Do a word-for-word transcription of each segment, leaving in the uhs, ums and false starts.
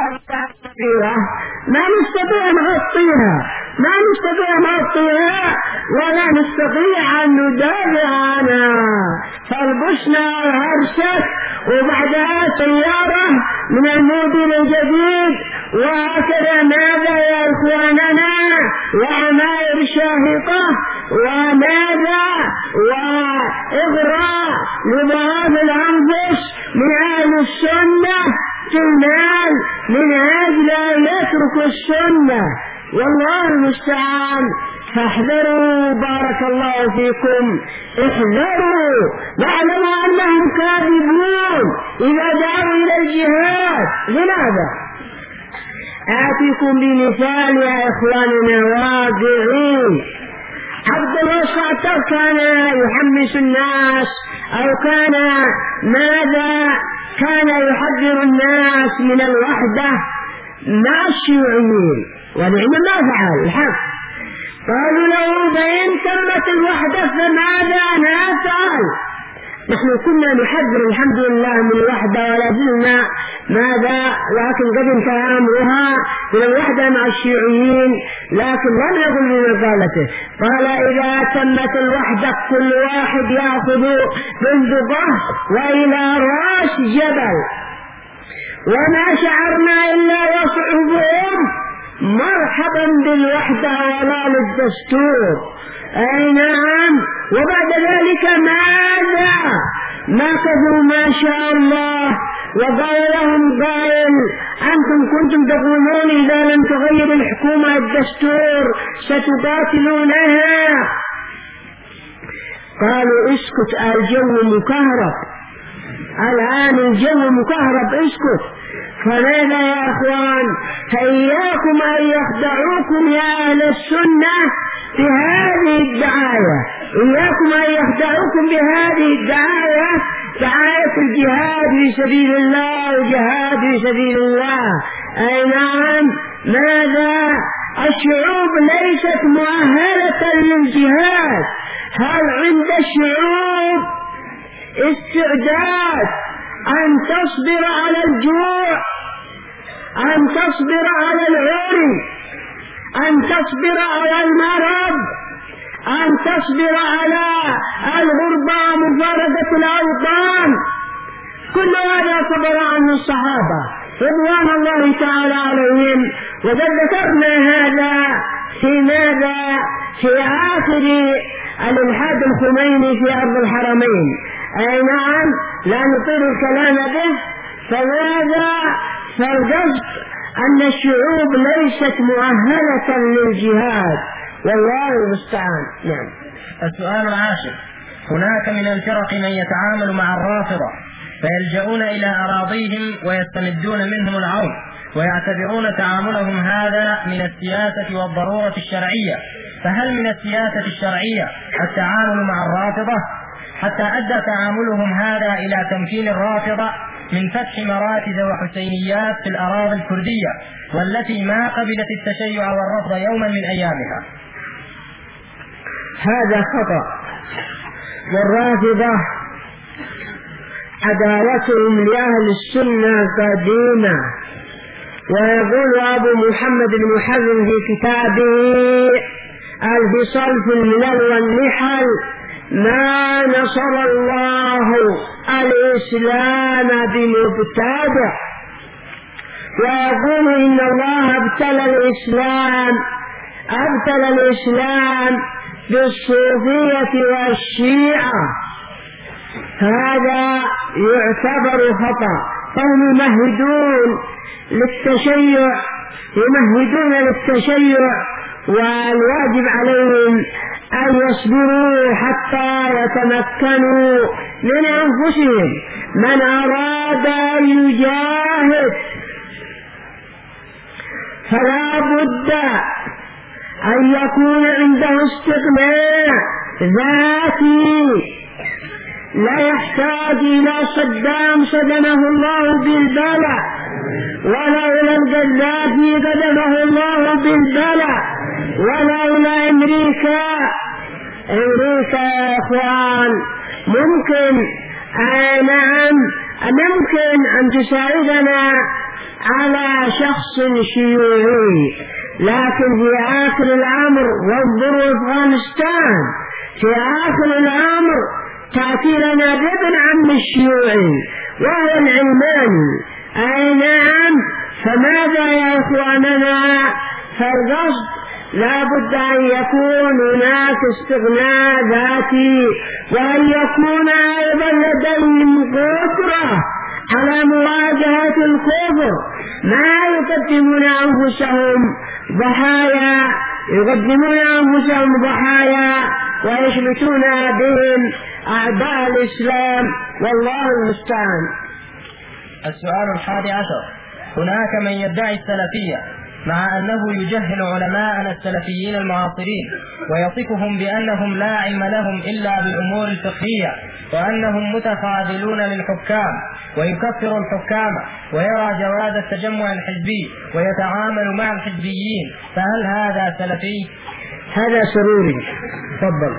ما نستطيع نغطيها ما نستطيع نغطيها ولا نستطيع أن ندافع عنها، فالبشنا هرشت وبعدها سيارة من الموديل الجديد، وهكذا. ماذا يا إخواننا؟ وعماير شاهقة، وماذا وإغراء لضعاف الأنفس من أهل السنة في المال من أجل أن يتركوا السنة، والله المستعان. فاحذروا بارك الله فيكم، احذروا، واعلموا أنهم كاذبون إذا دعوا إلى الجهاد. لماذا؟ آتيكم بمثال يا إخواننا واقعين. عبد الله الصعتر كان يحمس الناس، أو كان ماذا كان يحذر الناس من الوحدة مع الشيوعيين، ونعم ما فعل الحق. قالوا له بين تمت الوحدة فماذا نفعل؟ نحن كنا نحذر الحمد لله من الوحدة ولا زلنا ماذا، لكن قد انتهى أمرها من الوحدة مع الشيوعيين، لكن لم يقل بمقالته. قال إذا تمت الوحدة كل واحد يأخذ بندقه وإلى رأس جبل، وما شعرنا إلا وصعبهم مرحبا بالوحدة ولا للدستور. أي نعم. وبعد ذلك ماذا؟ مكثوا ما شاء الله، وقال لهم قائل أنتم كنتم تقولون إذا لم تغير الحكومة الدستور ستقاتلونها. قالوا اسكت، الجو مكهرب الآن، الجو مكهرب، اسكت. فماذا يا أخوان؟ فإياكم أن يخدعوكم يا أهل السنة بهذه الدعاية، إياكم أن يخدعوكم بهذه الدعاية، دعاية الجهاد في سبيل الله وجهاد في سبيل الله. أي نعم. ماذا؟ الشعوب ليست مؤهلة للجهاد. هل عند الشعوب استعداد أن تصبر على الجوع، أن تصبر على العري، أن تصبر على المرض، أن تصبر على الغربة ومفارقة الأوطان؟ كل هذا صبر عنه الصحابة رضوان الله تعالى عليهم، وقد ذكرنا هذا في ماذا؟ في آخر الإلحاد الخميني في أرض الحرمين. أي نعم، لا نطيل الكلام به. فماذا؟ فالقصد أن الشعوب ليست مؤهلة للجهاد، والله المستعان. نعم. السؤال العاشر: هناك من الفرق من يتعامل مع الرافضة فيلجؤون إلى أراضيهم ويستمدون منهم العون، ويعتبرون تعاملهم هذا من السياسة والضرورة الشرعية، فهل من السياسة الشرعية التعامل مع الرافضة؟ حتى أدى تعاملهم هذا إلى تمكين الرافضة من فتح مراكز وحسينيات في الأراضي الكردية، والتي ما قبلت التشيع والرفض يوما من أيامها. هذا خطأ. والرافضة عداوتهم لأهل السنة قديمة، ويقول أبو محمد المحرم في كتابه الفصل في الملل والنحل: ما نصر الله الإسلام بمبتدع. ويقول إن الله ابتلى الإسلام ابتلى الإسلام بالصوفية والشيعة. هذا يعتبر خطأ. فهم يمهدون للتشيع يمهدون للتشيع والواجب عليهم أن يصبروا حتى يتمكنوا من أنفسهم. من أراد أن يجاهد فلا بد أن يكون عنده استقناع ذاتي، لا يحتاج إلى صدام صدمه الله بالبلاء، ولا إلى القذافي قدمه الله بالبلاء، ولا إلى أمريكا. أمريكا يا إخوان ممكن آه نعم ممكن أن تساعدنا على شخص شيوعي، لكن في آخر الأمر وانظروا أفغانستان في آخر الأمر تأتي لنا بابن عم الشيوعي وهو العلماني. أي نعم. فماذا يا إخواننا؟ فالقصد لا بد أن يكون هناك استغناء ذاتي، وأن يكون أيضا لديهم قدرة على مواجهة الكفر، ما يقدمون أنفسهم ضحايا يقدمون أنفسهم ضحايا ويشمتون بهم أعداء الإسلام، والله المستعان. السؤال الحادي عشر: هناك من يدعي السلفية مع أنه يجهل علماءنا السلفيين المعاصرين ويصفهم بأنهم لا علم لهم إلا بالأمور الفقهية، وأنهم متخاذلون للحكام، ويكفر الحكام، ويرى جواز التجمع الحزبي ويتعامل مع الحزبيين، فهل هذا سلفي؟ هذا سروري. تفضل.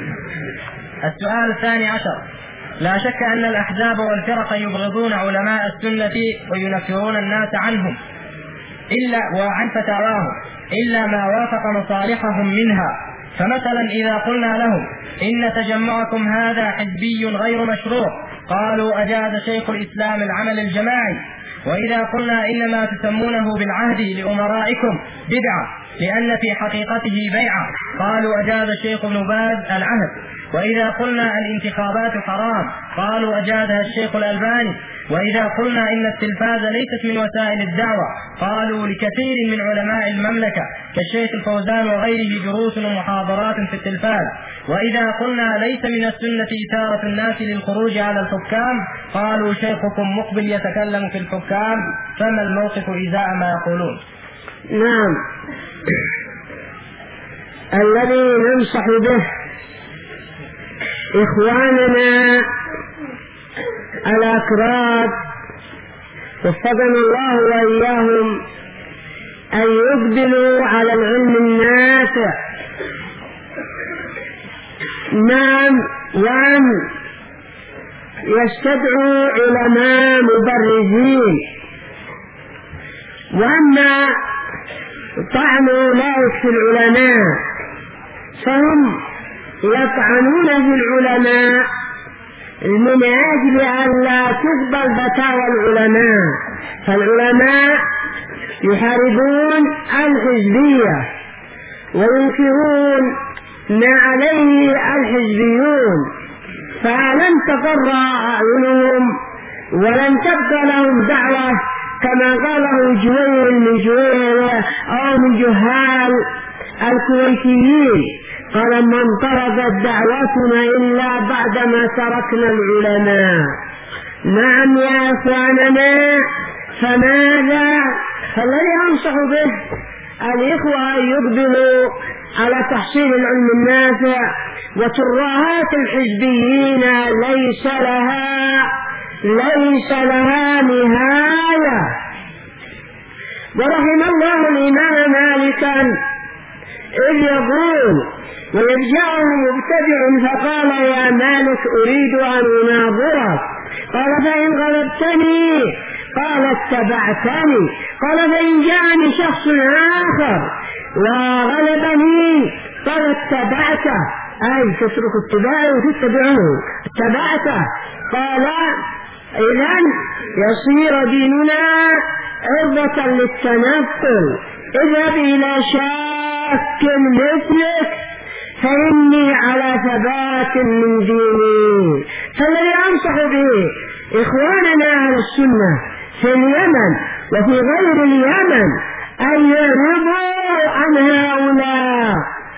السؤال الثاني عشر: لا شك أن الأحزاب والفرق يبغضون علماء السنة وينفرون الناس عنهم إلا وعن فتاواهم إلا ما وافق مصالحهم منها. فمثلا إذا قلنا لهم إن تجمعكم هذا حزبي غير مشروع، قالوا أجاز شيخ الإسلام العمل الجماعي. وإذا قلنا إنما تسمونه بالعهد لأمرائكم بدعة لأن في حقيقته بيعة، قالوا أجاز الشيخ ابن باز العهد. وإذا قلنا الانتخابات حرام، قالوا أجازها الشيخ الألباني. وإذا قلنا إن التلفاز ليست من وسائل الدعوة، قالوا لكثير من علماء المملكة كالشيخ الفوزان وغيره دروس ومحاضرات في التلفاز. وإذا قلنا ليس من السنة إثارة الناس للخروج على الحكام، قالوا شيخكم مقبل يتكلم في الحكام، فما الموقف إزاء ما يقولون؟ نعم. الذي ننصح به إخواننا الأكراد وفقنا الله وإياهم أن يقبلوا على العلم النافع، نعم، وأن يستدعوا علماء مبرزين، وأما طعنوا لا في العلماء فهم يطعنون في العلماء من أجل أن لا تقبل فتاوى العلماء. فالعلماء يحاربون الحزبية وينكرون ما عليه الحزبيون، فلن تقر أعينهم ولن تبقى لهم دعوة كما قاله جوير من جوير أو من جهال الكويتيين، قال: ما انطردت دعوتنا إلا بعدما تركنا العلماء. نعم يا أخواننا. فماذا؟ فالذي أنصح به الإخوة يقبلوا على تحصيل العلم النافع، وترهات الحزبيين ليس لها ليس لها نهاية. ورحم الله الإمام مالكا إذ يقول: ويرجعه مبتدع فقال: يا مالك أريد أن أناظرك. قال: فإن غلبتني قال: اتبعتني. قال: فإن جاءني شخص آخر وغلبني قال: اتبعته، أي تترك اتباعه وتتبعه، اتبعته. قال: إذن يصير ديننا عرضة للتنقل، اذهب إلى شاك مثلك فإني على ثبات من ديني. فالذي أنصح به إخواننا أهل السنة في اليمن وفي غير اليمن أن يعرضوا عن هؤلاء.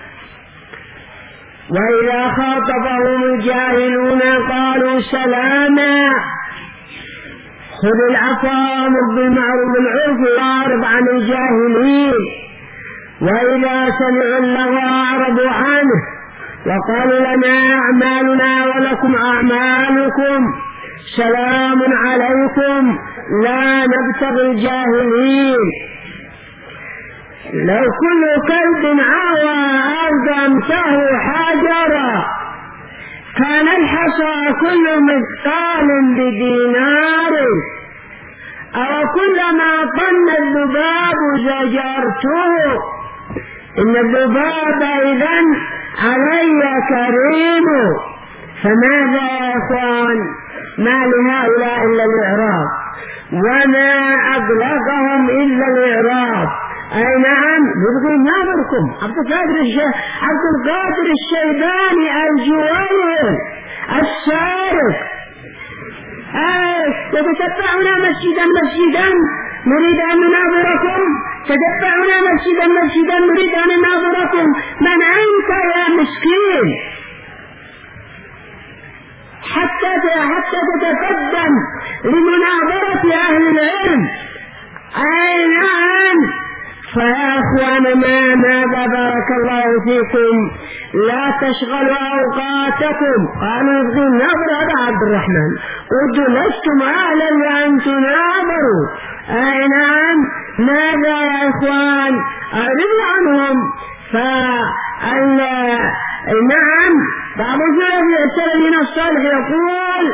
وإذا خاطبهم الجاهلون قالوا سلاما. خذ العفو وأمر بالمعروف بالعرف وأعرض عن الجاهلين. وإذا سمعوا اللغو أعرضوا عنه وقالوا: لنا أعمالنا ولكم أعمالكم، سلام عليكم، لا نبتغي الجاهلين. لو كل كلب عوى ألزمته حجرا كان الحصى كل مثقال بدينار. أو كلما طن الذباب زجرته. إن الذباب إذن علي كريم. فماذا يا إخوان؟ ما لهؤلاء إلا الإعراض، وما أبلغهم إلا الإعراض. أي نعم، يبغي ناظركم عبد القادر عبد القادر الشيباني الجويل السارق. أي تتتبعنا مسجدا مسجدا نريد أن نناظركم، تتبعنا مسجدا مسجدا نريد أن نناظركم. من أنت يا مسكين حتى حتى تتقدم لمناظرة أهل العلم؟ أي نعم. فيا أخواننا ماذا بارك الله فيكم لا تشغلوا أوقاتكم. قالوا يبغون ناظر هذا عبد الرحمن، قلت لستم أهلا لأن تناظروا. أي نعم. ماذا يا إخوان؟ أعرضوا عنهم. فال نعم بعض السلفين الصالح يقول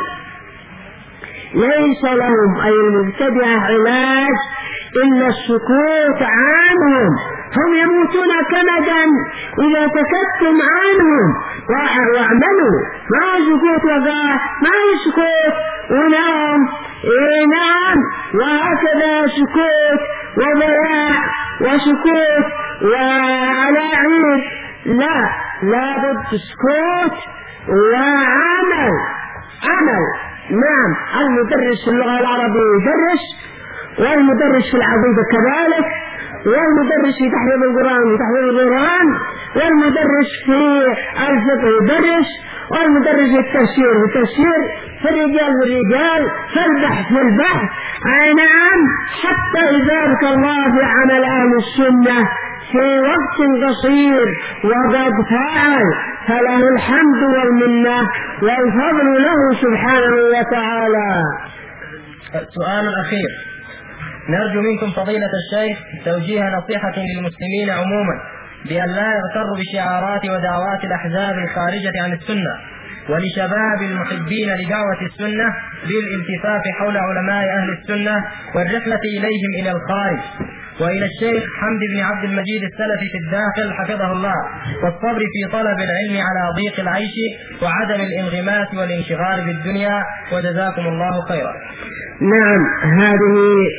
ليس لهم أي المبتدعة علاج إلا السكوت عنهم. هم يموتون كمدا إذا سكتتم عنهم. واعملوا ما سكوت وقاه ما يسكت ونام. إيه نعم. وهكذا سكوت وضياع وسكوت وعلى عيد. لا لابد سكوت وعمل. عمل. نعم. المدرس في اللغة العربية يدرس، والمدرس في العقيدة كذلك، والمدرس في تحفيظ القرآن تحفيظ القرآن، والمدرس في الفقه يدرس، والمدرس في التفسير في التفسير، في الرجال في الرجال، في البحث في البحث. أي نعم. حتى يبارك الله في عمل أهل السنة في وقت قصير وقد فعل، فله الحمد والمنة والفضل له سبحانه وتعالى. السؤال الأخير، نرجو منكم فضيلة الشيخ توجيه نصيحة للمسلمين عموما بأن لا يغتروا بشعارات ودعوات الأحزاب الخارجة عن السنة، ولشباب المحبين لدعوة السنة بالالتفاف حول علماء أهل السنة والرحلة إليهم إلى الخارج، وإلى الشيخ حمد بن عبد المجيد السلفي في الداخل حفظه الله، والصبر في طلب العلم على ضيق العيش وعدم الانغماس والانشغال بالدنيا، وجزاكم الله خيرا. نعم. هذه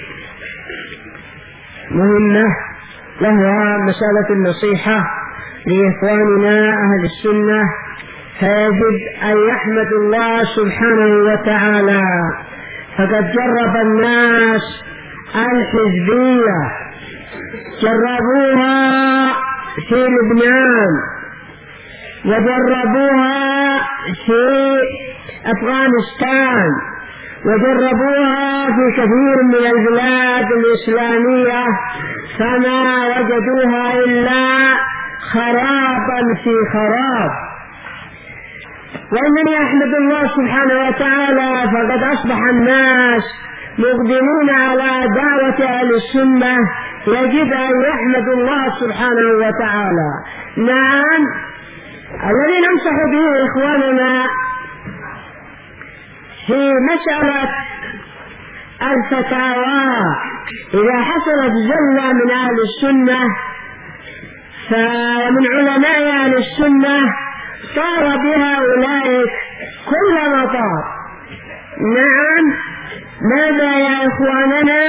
مهمة، وهو مسألة النصيحة لإخواننا أهل السنة. فيجب أن يحمد الله سبحانه وتعالى، فقد جرب الناس الحزبية، جربوها في لبنان، وجربوها في أفغانستان، وجربوها في كثير من البلاد الإسلامية، فما وجدوها إلا خرابا في خراب. وإنني أحمد الله سبحانه وتعالى، فقد أصبح الناس مقدمون على دعوة أهل السنة. يجب أن يحمد الله سبحانه وتعالى. نعم. الذي ننصح به إخواننا في مسألة الفتاوى، إذا حصلت زلة من أهل السنة فمن علماء أهل السنة طار بها أولئك كل مطار. نعم. ماذا يا إخواننا؟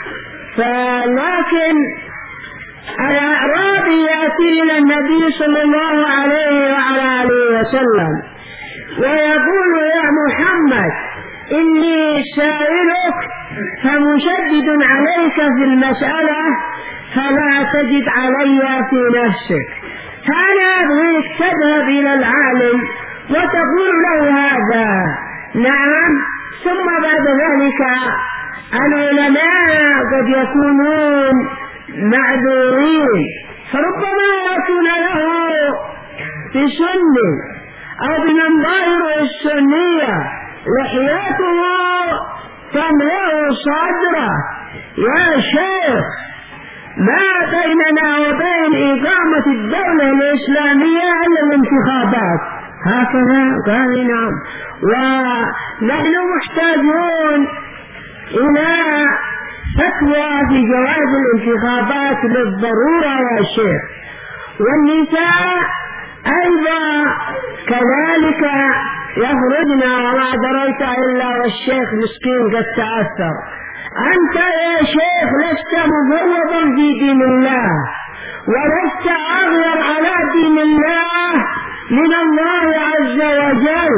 فلكن الأعرابي يأتي إلى النبي صلى الله عليه وعلى آله وسلم ويقول يا محمد إني سائلك فمشدد عليك في المسألة فلا تجد علي في نفسك، فأنا أبغيك تذهب إلى العالم وتقول له هذا. نعم. ثم بعد ذلك العلماء قد يكونون معذورين، فربما يأتون له بسنة أو بمن ظاهر السنية لحياته تملأ صدره. يا شيخ ما بيننا وبين إقامة الدولة الإسلامية إلا الانتخابات. هكذا قال. نعم. ونحن محتاجون إلى الفتوى في جواز الانتخابات للضرورة يا شيخ. والنساء أيضا كذلك يخرجن وما دريت إلا والشيخ مسكين قد تأثر. أنت يا شيخ لست مفوضا في دين الله، ولست أغير على دين الله من الله عز وجل.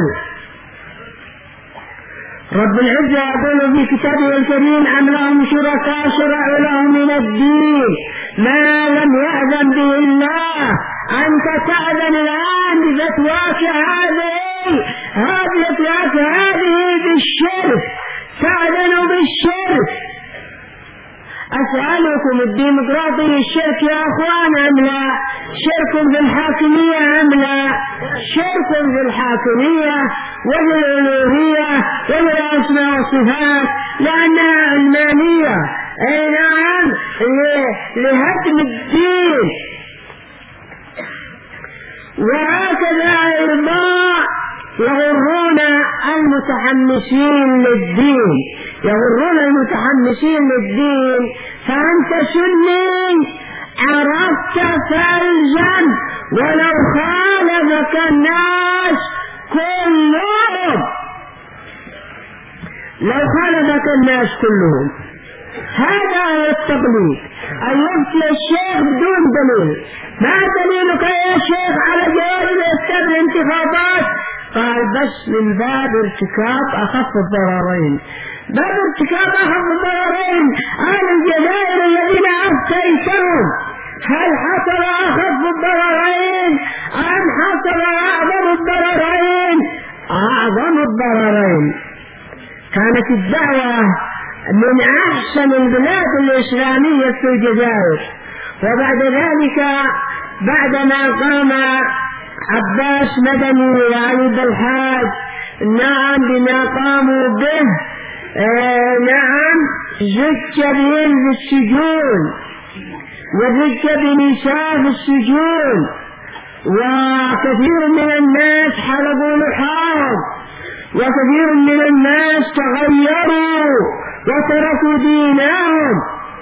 رب العزة يقول في كتابه الكريم: أم لهم شركاء شرعوا لهم من الدين ما لم يأذن به الله. أنت تأذن الآن بفتواك هذه هذه فتواك هذه بالشرك، تأذن بالشرك. أسألكم الديمقراطية الشرك يا أخوان أم لا؟ شرك في الحاكمية أم لا؟ شرك في الحاكمية وفي الألوهية وفي الأسماء والصفات، لأنها علمانية. أي نعم، لهدم الدين. وهكذا إرضاء يغرون المتحمسين للدين، يغرون المتحمسين للدين. فأنت سني عرفت فالزم ولو خالفك الناس كلهم، لو خالفك الناس كلهم. هذا هو التقليد، أن يفتي الشيخ بدون دليل. ما دليلك يا شيخ على جواز الإفتاء بالانتخابات؟ قال: بس من باب ارتكاب أخف الضررين. باب ارتكاب أخف الضررين. أهل الجزائر الذين أفتيتهم هل حصل أخف الضررين أم حصل أعظم الضررين؟ أعظم الضررين. كانت الدعوة من أحسن البلاد الإسلامية في الجزائر، وبعد ذلك بعدما قام عباس مدني وعلي بالحاج نعم بما قاموا به، آه نعم زج بهم في السجون وزج بنساء في السجون، وكثير من الناس حلقوا لحاهم، وكثير من الناس تغيروا وتركوا دينهم.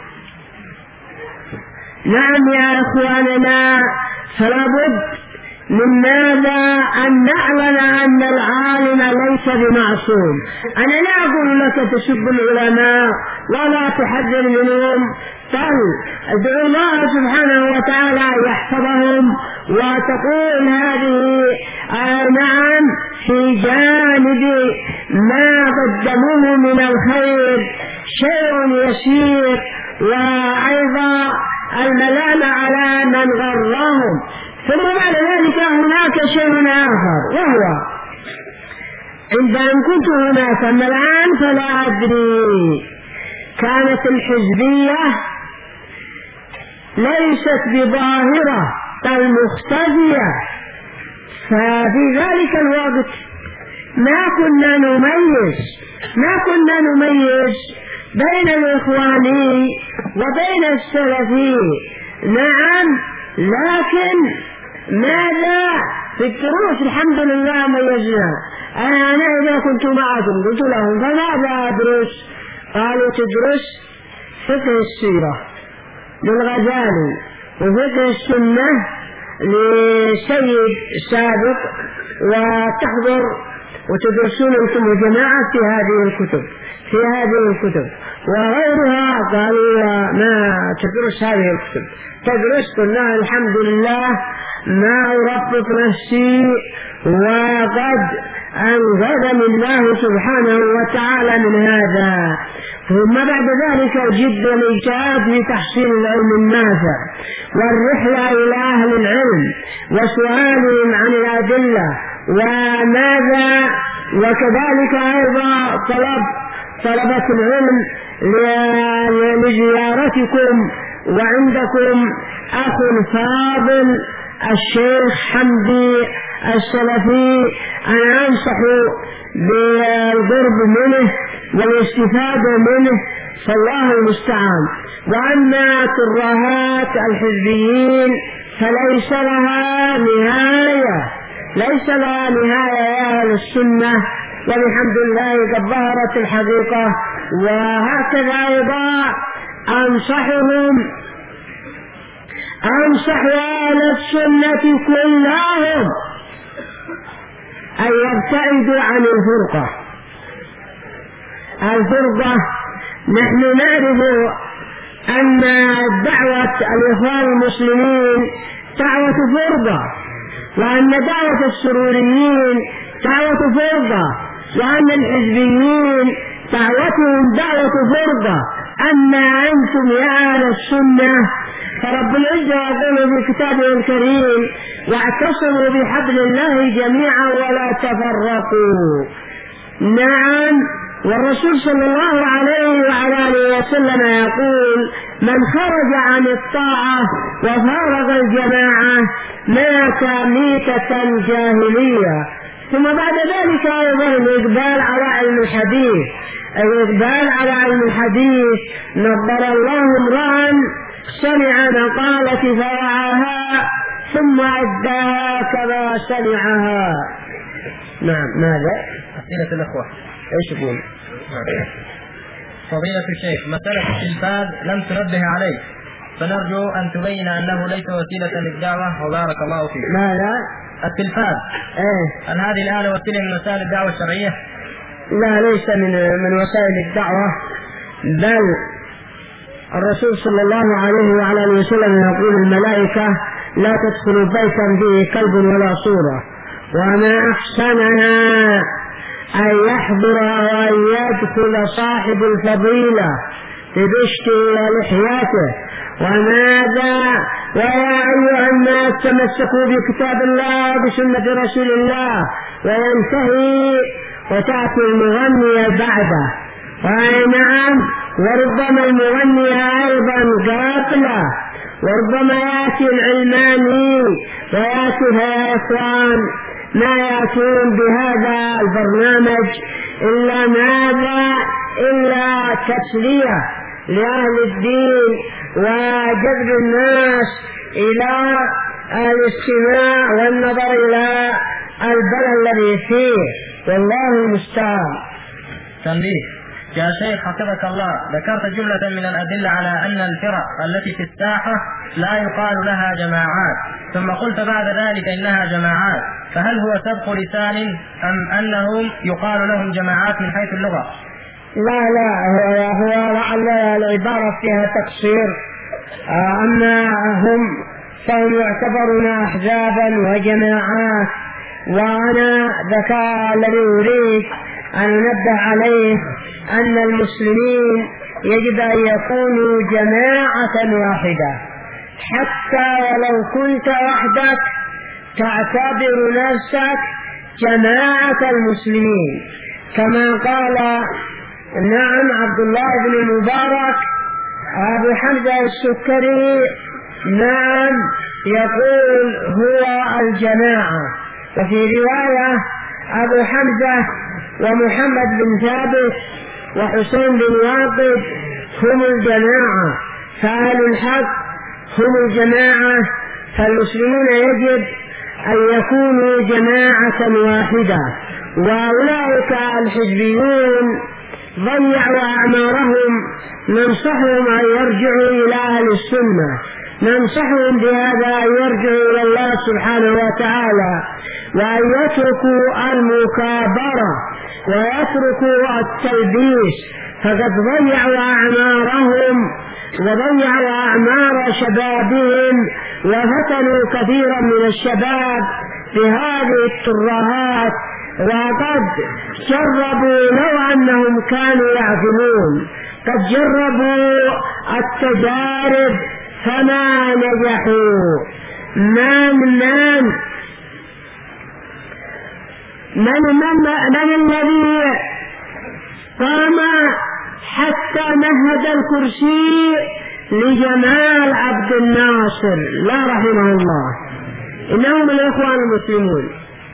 نعم يا أخواننا، فلا بد من ماذا؟ أن نعلن أن العالم ليس بمعصوم. أنا لا أقول لك تسب العلماء ولا تحذر منهم، بل ادعو الله سبحانه وتعالى يحفظهم، وتقول هذه آه نعم في جانب ما قدموه من الخير شيء يسير، وأيضا الملام على من غرهم. ثم بعد ذلك هناك شيء آخر، وهو عند أن كنت هناك أما الآن فلا أدري، كانت الحزبية ليست بظاهرة بل مختفية. ففي ذلك الوقت ما كنا نميز ما كنا نميز بين الإخواني وبين السلفي. نعم، لكن ماذا في الدروس الحمد لله ميزنا. أنا, أنا إذا كنت معكم قلت لهم: فماذا أدرس؟ قالوا: تدرس فقه السيرة للغزالي وفقه السنة لسيد سابق، وتحضر وتدرسون أنتم الجماعة في هذه الكتب في هذه الكتب وغيرها. قالوا: ما تدرس هذه الكتب؟ تدرس؟ قلنا: الحمد لله ما أرفق نفسي، وقد أنقذني الله سبحانه وتعالى من هذا. ثم بعد ذلك الجد والاجتهاد في تحصيل العلم النافع، والرحلة إلى أهل العلم وسؤالهم عن الأدلة وماذا، وكذلك أيضا طلب طلبة العلم لزيارتكم. وعندكم أخ فاضل الشيخ حمدي السلفي، أنا أنصح بالقرب منه والاستفادة منه، فالله المستعان. وأما ترهات الحزبيين فليس لها نهاية، ليس لها نهاية يا أهل السنة، وبحمد الله قد ظهرت الحقيقة. وهكذا أيضا أنصحهم أنصح أهل السنة كلهم أن يبتعدوا عن الفرقة. الفرقة نحن نعرف أن دعوة الإخوان المسلمين دعوة فرقة، وأن دعوة السروريين دعوة فرقة، وأن الحزبيين دعوتهم دعوة فرقة. أما أنتم يا أهل السنة فرب العزة يقول في كتابه الكريم: واعتصموا بحبل الله جميعا ولا تفرقوا. نعم، والرسول صلى الله عليه وعلى آله وسلم يقول: من خرج عن الطاعة وفارق الجماعة مات ميتة جاهلية. ثم بعد ذلك أيضا الإقبال على علم الحديث الإقبال على علم الحديث نظر الله امرأ سمع مقالة فوعاها ثم أداها كما سمعها. نعم. ماذا؟ أسئلة الأخوة ايش يقول؟ فضيلة الشيخ، مسألة التلفاز لم تنبه عليه، فنرجو أن تبين أنه ليس وسيلة للدعوة وبارك الله فيك. ماذا؟ التلفاز ايه هل هذه الآلة وسيلة من وسائل الدعوة الشرعية؟ لا، ليس من من وسائل الدعوة، بل الرسول صلى الله عليه وعلى اله وسلم يقول: الملائكة لا تدخل بيتا فيه كلب ولا صورة. وما أحسننا أن يحضر وأن يدخل صاحب الفضيلة ببشته ولحياته. وماذا؟ ويا أيها الناس تمسكوا بكتاب الله وبسنة رسول الله. وينتهي وتأتي المغنية بعده. وأي نعم، وربما المغنية أيضا قابلة، وربما يأتي العلماني ويأتي يا إخوان ما يأتون بهذا البرنامج إلا ماذا؟ إلا تسلية لأهل الدين وجذب الناس إلى الاستماع والنظر إلى البلد الذي فيه، والله المستعان. تنبيه يا شيخ حفظك الله، ذكرت جملة من الأدلة على أن الفرق التي في الساحة لا يقال لها جماعات، ثم قلت بعد ذلك إنها جماعات، فهل هو سبق لسان أم أنهم يقال لهم جماعات من حيث اللغة؟ لا لا، هو لعل العبارة فيها تقصير. أما هم فهم يعتبرون أحزابا وجماعات. وأنا ذكاء الذي أريد أن ننبه عليه أن المسلمين يجب أن يكونوا جماعة واحدة، حتى ولو كنت وحدك تعتبر نفسك جماعة المسلمين، كما قال نعم عبد الله بن المبارك أبو حمزة السكري، نعم يقول هو الجماعة. وفي رواية أبو حمزة ومحمد بن ثابت وحسين بن واقد هم الجماعة، فأهل الحق هم الجماعة. فالمسلمون يجب أن يكونوا جماعة واحدة. وأولئك الحزبيون ضيعوا أعمارهم، ننصحهم أن يرجعوا إلى أهل السنة، ننصحهم بهذا أن يرجعوا إلى الله سبحانه وتعالى، وأن يتركوا المكابرة ويتركوا التلبيس، فقد ضيعوا أعمارهم وضيعوا أعمار شبابهم وفتنوا كثيرا من الشباب بهذه الترهات، وقد جربوا لو أنهم كانوا يعقلون قد جربوا التجارب فما نجحوا. من من من من, من الذي قام حتى مهد الكرسي لجمال عبد الناصر لا رحمه الله؟ إنهم الإخوان المسلمون.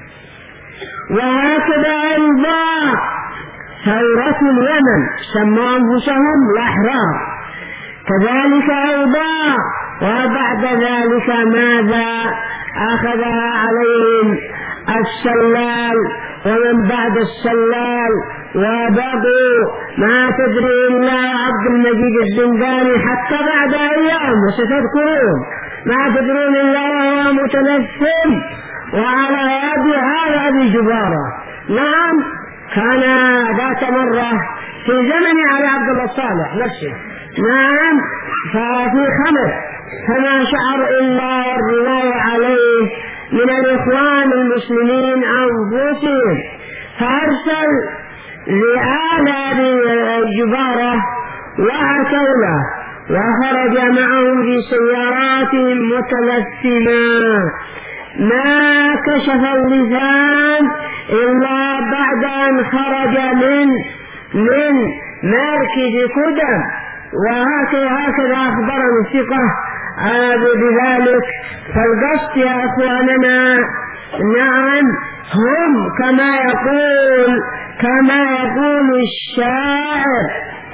وهكذا أيضا ثورة اليمن سموا أنفسهم الأحرار، كذلك أيضا. وبعد ذلك ماذا؟ أخذها عليهم السلال، ومن بعد السلال وبقوا ما تدري إلا عبد المجيد الزنداني حتى بعد أيام، وستذكرون ما تدرون إلا وهو متلثم وعلى يد هذا أبي جبارة. نعم كان ذات مرة في زمن علي عبد الله الصالح نفسه، نعم ففي خمر، فما شعر إلا الرواية عليه من الإخوان المسلمين أنفسهم، فأرسل لآل أبي جبارة وأتوا له وخرج معهم في سياراتهم متلثما، ما كشف اللسان إلا بعد أن خرج من من مركز قدم، وهكذا أخبرنا الثقة بذلك. فالقصد يا أخواننا نعم هم كما يقول كما يقول الشاعر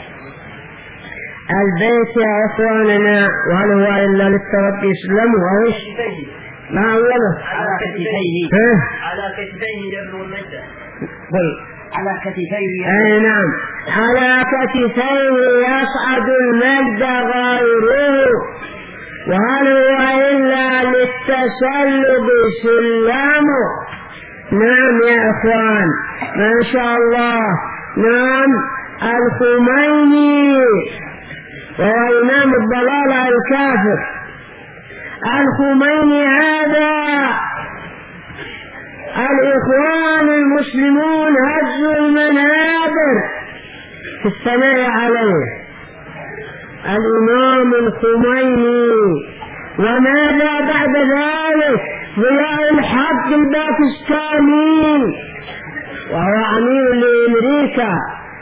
البيت يا أخواننا، وهل هو إلا للتربي يسلم وإيش ما أوله على كتفيه على كتفيه يبلغ المجد على كتفيه أي نعم على كتفيه يصعد المجد غيره، وهل هو إلا للتسلب سلامه. نعم يا أخوان ما شاء الله. نعم الخميني وهو إمام الضلال الكافر، الخميني هذا الإخوان المسلمون هزوا المنابر في الثناء عليه، الإمام الخميني. وماذا بعد ذلك؟ ضياء الحق الباكستاني وهو عميل لأمريكا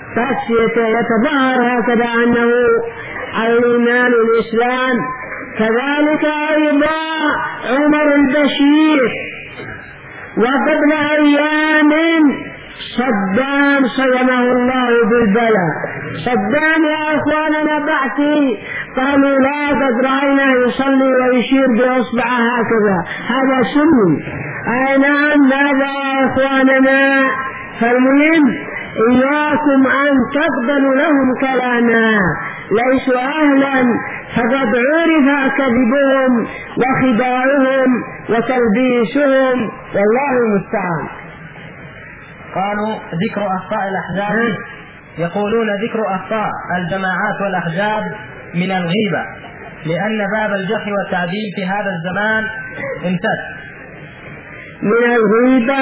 يتظاهر هكذا أنه الإيمان الإسلام. كذلك أيضا عمر البشير، وقبل أيام صدام صيمه الله بالبلاء. صدام يا أخواننا بعثي قالوا لا قد رأينا يصلي ويشير بأصبعه هكذا، هذا سني. أي نعم ماذا يا أخواننا؟ فالمهم إياكم أن تقبلوا لهم كلاما، ليسوا أهلا، فقد عرف كذبهم وخداعهم وتلبيسهم، والله المستعان. قالوا ذكر أخطاء الأحزاب، يقولون ذكر أخطاء الجماعات والأحزاب من الغيبة، لأن باب الجرح والتعديل في هذا الزمان امتد. من الغيبة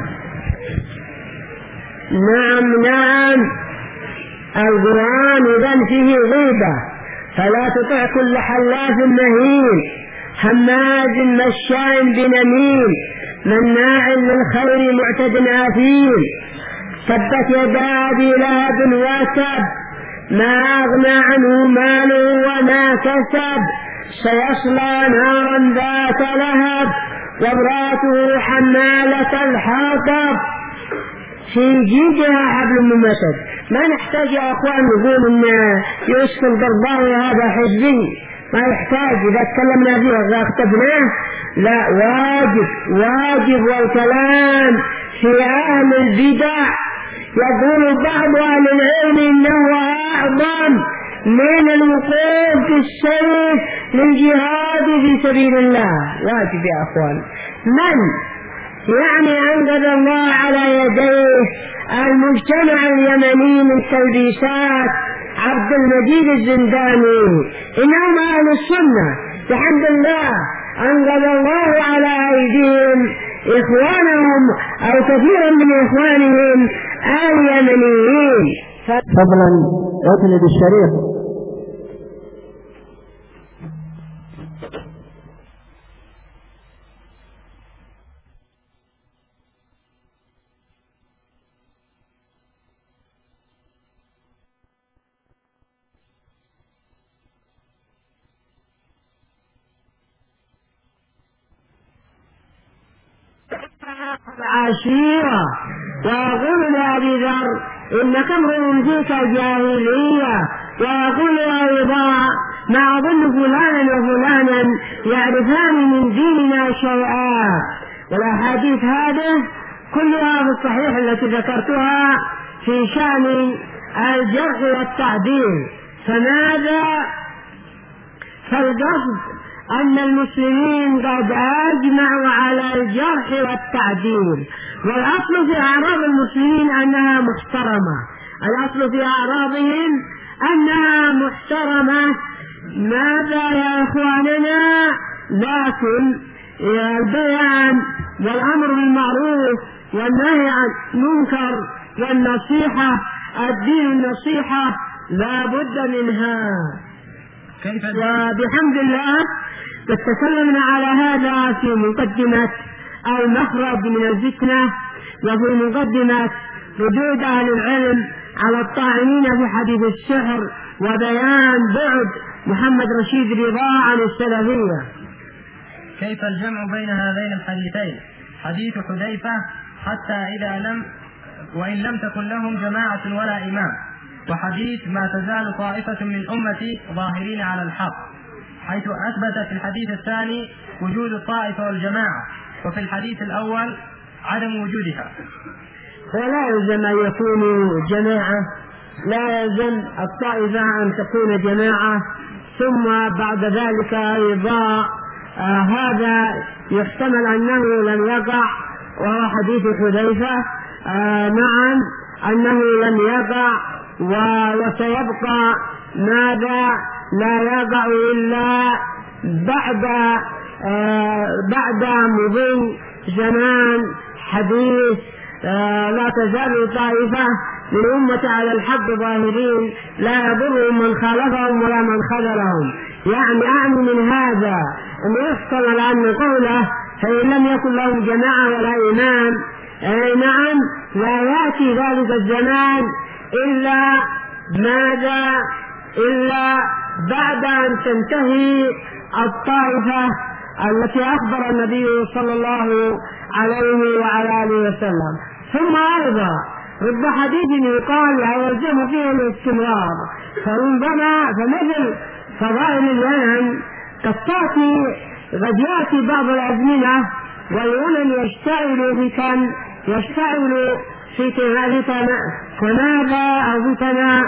نعم نعم القرآن إذن فيه غيبة، فلا تطع كل حلاف مهين هماز مشاء بنميم مناع للخير معتد أثيم. تبت يدا أبي لهب وتب ما أغنى عنه ماله وما كسب، سيصلى نارا ذات لهب وامرأته حمالة الحطب في جيدها حبل ممسد. ما نحتاج يا أخوان نقول إن يوسف القرضاوي هذا حزبي، ما يحتاج إذا تكلمنا فيه إذا اختبناه، لا واجب واجب. والكلام في أهل البدع يقول بعض أهل العلم إنه أعظم من الوقوف في السيف للجهاد في سبيل الله. واجب يا أخوان. من يعني أنقذ الله على يديه المجتمع اليمني من تلبيسات عبد المجيد الزنداني، إنهم أهل السنة بحمد الله، أنقذ الله على أيديهم إخوانهم أو كثيرا من إخوانهم اليمنيين. فضلا يطلب الشريف. عشيرة. ويقول لأبي ذر إنك امرؤ فيك جاهلية. ويقول أيضا ما أظن فلانا وفلانا يعرفان من ديننا شيئا. والأحاديث هذه كلها في الصحيح التي ذكرتها في شأن الجرح والتعديل. فماذا؟ فالقصد أن المسلمين قد أجمعوا على الجرح والتعديل، والأصل في أعراض المسلمين أنها محترمة، الأصل في أعراضهم أنها محترمة. ماذا يا إخواننا؟ لكن البيان والأمر بالمعروف والنهي عن المنكر والنصيحة، الدين النصيحة لا بد منها. وبحمد الله قد تكلمنا على هذا في مقدمة المخرج من الفتنة، وفي مقدمة ردود أهل العلم على الطاعنين في حديث السحر، وبيان بعد محمد رشيد رضا عن السلفية. كيف الجمع بين هذين الحديثين؟ حديث حذيفة حتى إذا لم وإن لم تكن لهم جماعة ولا إمام، وحديث ما تزال طائفة من أمتي ظاهرين على الحق، حيث أثبت في الحديث الثاني وجود الطائفة والجماعة، وفي الحديث الأول عدم وجودها. ولا يلزم أن يكونوا جماعة، لا يلزم الطائفة أن تكون جماعة. ثم بعد ذلك أيضا آه هذا يحتمل أنه لم يقع، وهو حديث حذيفة آه نعم أنه لم يقع، وسيبقى ماذا؟ لا يقع إلا بعد آه بعد مضي زمان حديث آه لا تزال طائفة من أمة على الحق ظاهرين لا يضرهم من خالفهم ولا من خذلهم. يعني أعني من هذا أن يحتمل أن قوله فإن لم يكن لهم جماعة ولا إمام، أي نعم لا يأتي ذلك الزمان إلا ماذا؟ إلا بعد أن تنتهي الطائفة التي أخبر النبي صلى الله عليه وعلى آله وسلم. ثم أيضا رب حديث يقال لا يلزم فيه الاستمرار، فربما فمثل فضائل اليمن قد تأتي قد يأتي بعض الأزمنة واليمن يشتعل فتن يشتعل فتن فماذا أو فتن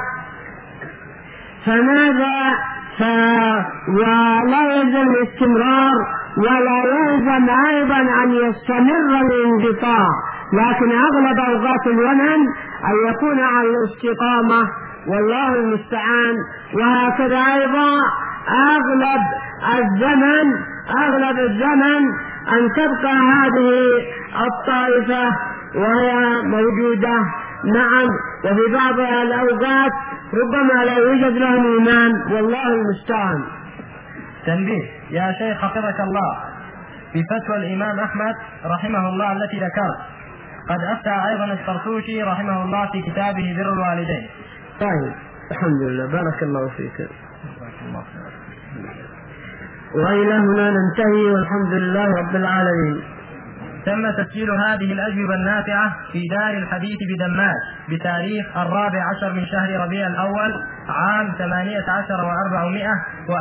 فماذا ف... ولا يلزم الاستمرار، ولا يلزم أيضا أن يستمر الانقطاع، لكن أغلب أوقات اليمن أن يكون على الاستقامة والله المستعان. وهكذا أيضا أغلب الزمن أغلب الزمن أن تبقى هذه الطائفة وهي موجودة نعم، وفي بعض الأوقات ربما لا يوجد لهم إمام والله المستعان. تنبيه يا شيخ حفظك الله، في فتوى الإمام أحمد رحمه الله التي ذكرت قد أفتى أيضا الطرطوشي رحمه الله في كتابه بر الوالدين. طيب الحمد لله، بارك الله فيك. وإلى هنا ننتهي والحمد لله رب العالمين. تم تسجيل هذه الأجوبة النافعة في دار الحديث بدماج بتاريخ الرابع عشر من شهر ربيع الأول عام ثمانية عشر وأربعمائة و...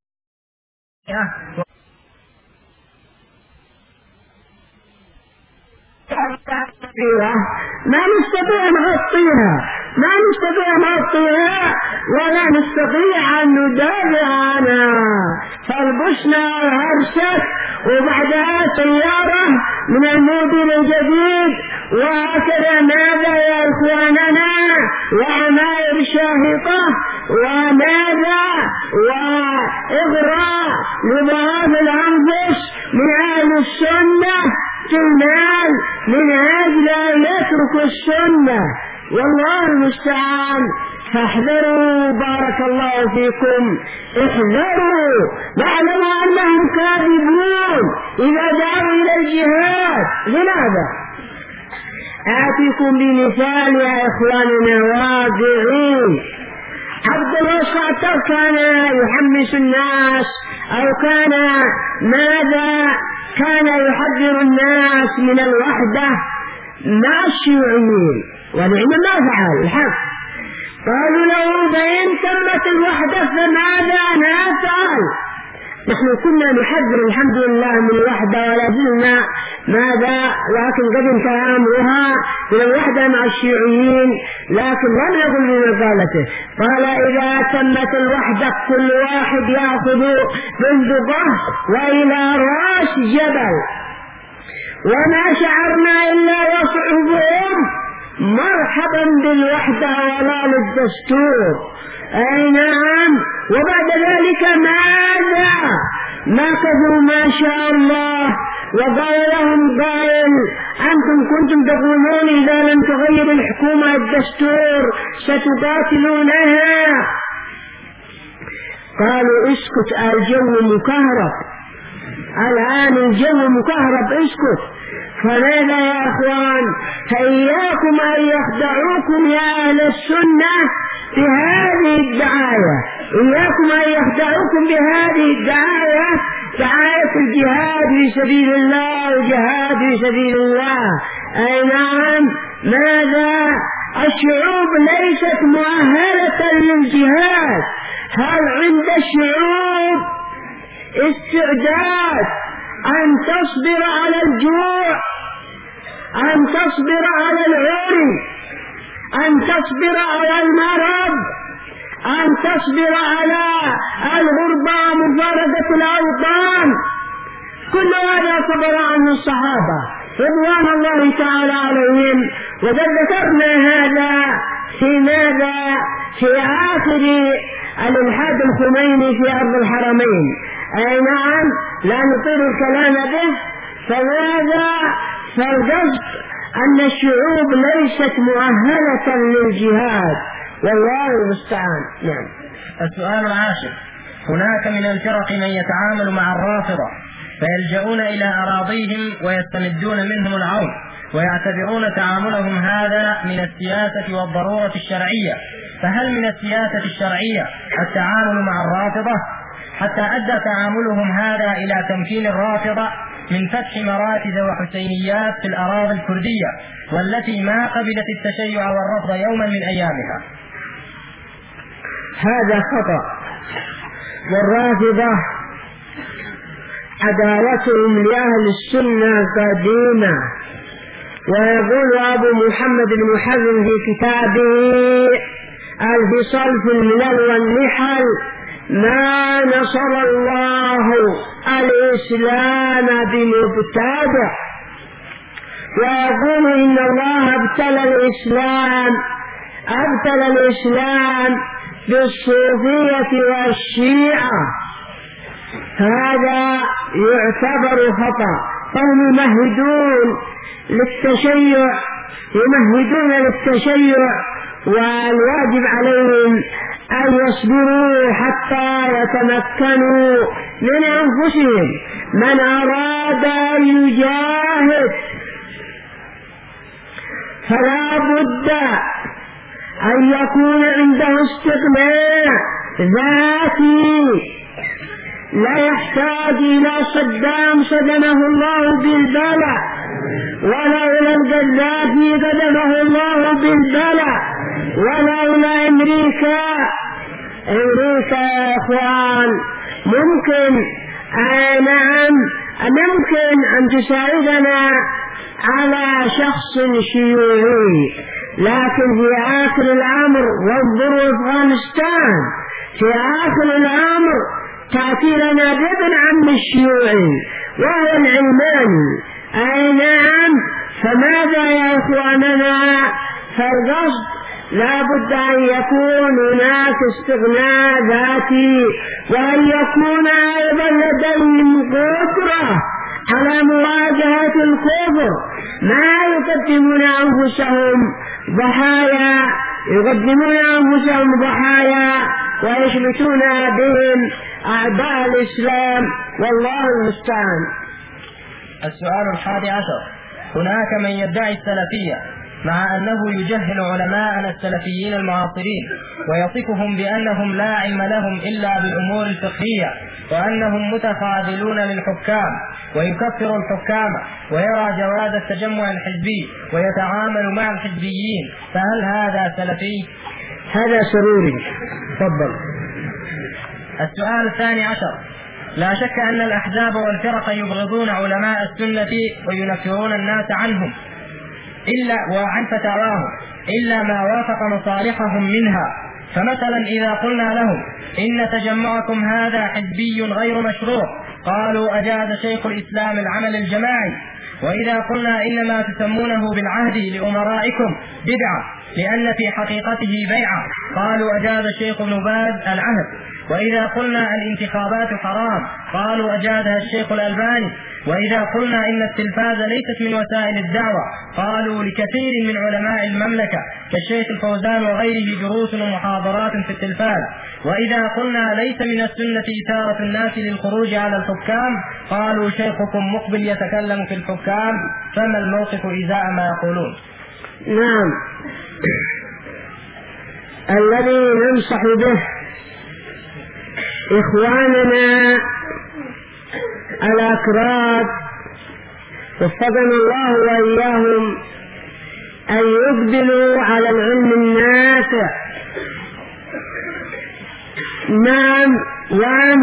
ما نستطيع نغطيها ما نستطيع نغطيها ولا نستطيع أن ندافع عنها، فالبشنا هرشت وبعدها سيارة من الموديل الجديد، وهكذا ماذا يا إخواننا؟ وعماير شاهقة وماذا؟ وإغراء لضعاف الأنفس من أهل السنة في المال من أجل أن يتركوا السنة والله المستعان. فاحذروا بارك الله فيكم، احذروا واعلموا أنهم كاذبون إذا دعوا إلى الجهاد. لماذا؟ آتيكم بمثال يا إخواننا واقعين. عبد الله الشعتر كان يحمس الناس أو كان ماذا؟ كان يحذر الناس من الوحدة مع الشيوعيين، ونعم ما فعل الحق. قالوا له فإن تمت الوحدة فماذا نفعل؟ نحن كنا نحذر الحمد لله من الوحدة ولا زلنا ماذا؟ لكن قد انتهى أمرها إلى الوحدة مع الشيوعيين، لكن لم يقل بمقالته. قال إذا تمت الوحدة كل واحد يأخذ بندقه وإلى رأس جبل، وما شعرنا إلا وصعبهم مرحبا بالوحدة ولا للدستور. أي نعم. وبعد ذلك ماذا؟ مكثوا ما شاء الله، وقال لهم قائل أنتم كنتم تقولون إذا لم تغير الحكومة الدستور ستقاتلونها. قالوا اسكت، الجو مكهرب الآن، الجو مكهرب، اسكت. فماذا يا أخوان؟ فإياكم أن يخدعوكم يا أهل السنة بهذه الدعاية، إياكم أن يخدعوكم بهذه الدعاية، دعاية الجهاد في سبيل الله وجهاد في سبيل الله. أي نعم. ماذا؟ الشعوب ليست مؤهلة للجهاد. هل عند الشعوب استعداد أن تصبر على الجوع، أن تصبر على العري، أن تصبر على المرض، أن تصبر على الغربة ومفارقة الأوطان؟ كل هذا صبر عنه الصحابة رضوان الله تعالى عليهم. وقد ذكرنا هذا في ماذا؟ في آخر الإلحاد الخميني في أرض الحرمين. أي نعم. لا نطيل الكلام به. فماذا؟ فالقصد أن الشعوب ليست مؤهلة للجهاد، والله المستعان. نعم. السؤال العاشر: هناك من الفرق من يتعامل مع الرافضة فيلجؤون إلى أراضيهم ويستمدون منهم العون، ويعتبرون تعاملهم هذا من السياسة والضرورة الشرعية، فهل من السياسة الشرعية التعامل مع الرافضة؟ حتى أدى تعاملهم هذا إلى تمكين الرافضة من فتح مراكز وحسينيات في الأراضي الكردية، والتي ما قبلت التشيع والرفض يوما من أيامها. هذا خطأ. والرافضة عداوتهم لأهل السنة قديمة. ويقول أبو محمد بن حزم في كتابه الفصل في الملل والنحل: ما نصر الله الإسلام بمبتدع. ويقول إن الله ابتلى الإسلام ابتلى الإسلام بالصوفية والشيعة. هذا يعتبر خطأ. فهم يمهدون للتشيع يمهدون للتشيع والواجب عليهم أن يصبروا حتى يتمكنوا من أنفسهم. من أراد أن يجاهد فلا بد أن يكون عنده استغناء ذاتي، لا يحتاج إلى صدام صدمه الله بالبلاء، ولا إلى القذافي قدمه الله بالبلاء، ولا إلى أمريكا. أمريكا يا إخوان ممكن آه نعم ممكن أن تساعدنا على شخص شيوعي، لكن في آخر الأمر وانظروا أفغانستان في آخر الأمر تأتي لنا بابن عم الشيوعي وهو العلماني. أي نعم. فماذا يا إخواننا؟ فالقصد لا بد أن يكون هناك استغناء ذاتي، وأن يكون أيضا لديهم قدرة على مواجهة الكفر. ما يقدمون أنفسهم ضحايا يقدمون أنفسهم ضحايا ويشمتون بهم أعداء الإسلام، والله المستعان. السؤال الحادي عشر: هناك من يدعي السلفية مع أنه يجهل علماءنا السلفيين المعاصرين ويصفهم بأنهم لا علم لهم إلا بالأمور الفقهية، وأنهم متفاضلون للحكام، ويكفر الحكام ويرى جواز التجمع الحزبي ويتعامل مع الحزبيين، فهل هذا سلفي؟ هذا سروري. تفضل. السؤال الثاني عشر: لا شك أن الأحزاب والفرق يبغضون علماء السنة وينفرون الناس عنهم إلا وعن فتاواهم إلا ما وافق مصالحهم منها. فمثلا إذا قلنا لهم إن تجمعكم هذا حزبي غير مشروع قالوا أجاز شيخ الإسلام العمل الجماعي. وإذا قلنا إنما تسمونه بالعهد لأمرائكم بدعة لأن في حقيقته بيعة قالوا أجاز الشيخ ابن باز العهد. وإذا قلنا الانتخابات حرام قالوا أجازها الشيخ الألباني. وإذا قلنا إن التلفاز ليست من وسائل الدعوة قالوا لكثير من علماء المملكة كالشيخ الفوزان وغيره دروس ومحاضرات في التلفاز. وإذا قلنا ليس من السنة إثارة الناس للخروج على الحكام قالوا شيخكم مقبل يتكلم في الحكام، فما الموقف إزاء ما يقولون؟ نعم، الذي ننصح به إخواننا الأكراد وفقنا الله وإياهم أن يقبلوا على العلم النافع. نعم، وأن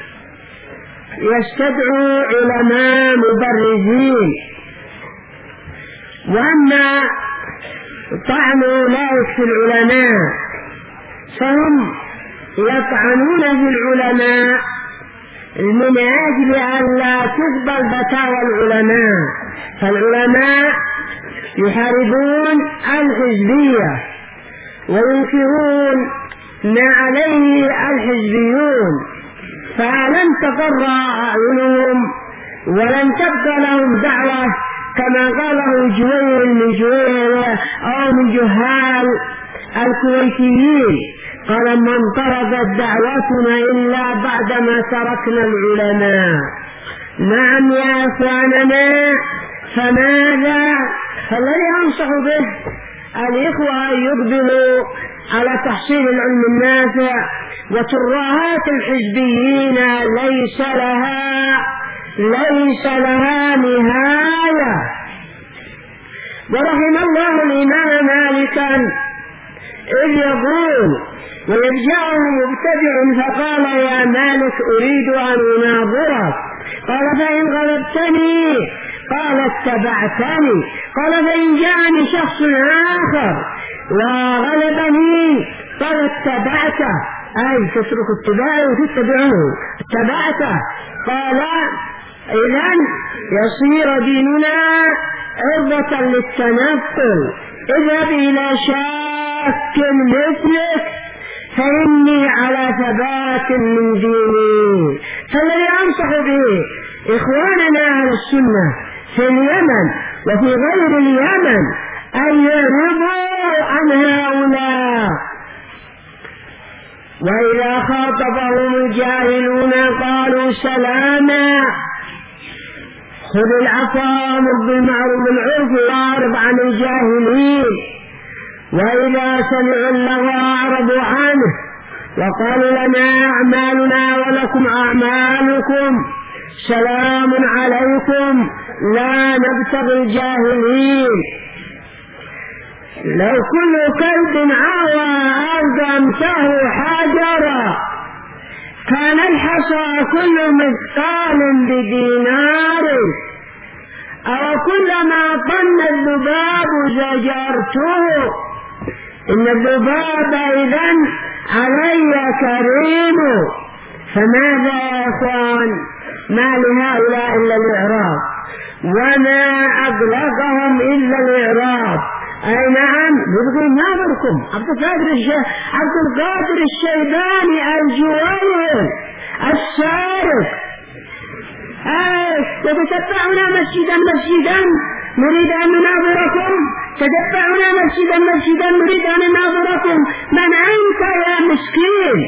يستدعوا علماء مبرزين، وأما طعنوا أولئك في العلماء فهم يطعنون في العلماء من أجل أن لا تقبل فتاوى العلماء. فالعلماء يحاربون الحزبية وينكرون ما عليه الحزبيون، فلن تقر أعينهم ولن تبقى لهم دعوة كما قاله جويل من جويل أو من جهال الكويتيين قال ما انطردت دعوتنا إلا بعدما تركنا العلماء. نعم يا أخواننا، فماذا؟ فالذي أنصح به الإخوة يقبلوا على تحصيل العلم النافع، وترهات الحزبيين ليس لها ليس لها نهاية. ورحم الله الإمام مالكا إذ يقول ويرجعه مبتدع فقال يا مالك أريد أن أناظرك، قال فإن غلبتني قال اتبعتني، قال فإن جاءني شخص آخر وغلبني قال اتبعته، أي تترك اتباعه وتتبعه اتبعته. قال إذن يصير ديننا عرضة للتنقل، اذهب إلى شاك مثلك فإني على ثبات من ديني. فالذي أنصح به إخواننا أهل السنة في اليمن وفي غير اليمن أن يهربوا عن هؤلاء. وإذا خاطبهم الجاهلون قالوا سلاما، خذ العفو وامر بالمعروف بالعرف واعرض عن الجاهلين. وإذا سمعوا اللغو أعرضوا عنه وقالوا لنا أعمالنا ولكم أعمالكم سلام عليكم لا نبتغي الجاهلين. لو كل كلب عوى ألزمته حجرا كان الحصى كل مثقال بدينار، أو كلما طن الذباب زجرته، إن الذباب إذن علي كريم. فماذا يا أخوان؟ ما لهؤلاء إلا الإعراض، وما أبلغهم إلا الإعراض. أي نعم، نبغي ناظركم عبد القادر عبد القادر الشيباني الجويل السارق، تتتبعنا مسجدا مسجدا نريد أن نناظركم، تتبعنا مسجدا مسجدا نريد أن نناظركم. من أنت يا مسكين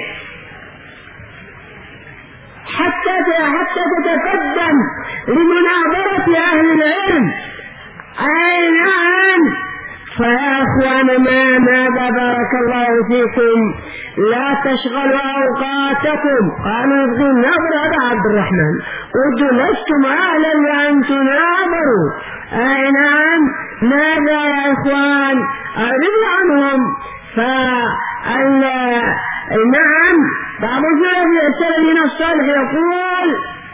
حتى حتى تتقدم لمناظرة أهل العلم؟ أي نعم. فيا أخواننا ماذا بارك الله فيكم لا تشغلوا أوقاتكم. قالوا يبغي النظر هذا عبد الرحمن، قلت لستم أهلا لأن تناظروا. أي نعم. ماذا يا إخوان؟ أعرضوا عنهم. فال نعم، بعض السلفين الصالح يقول يقول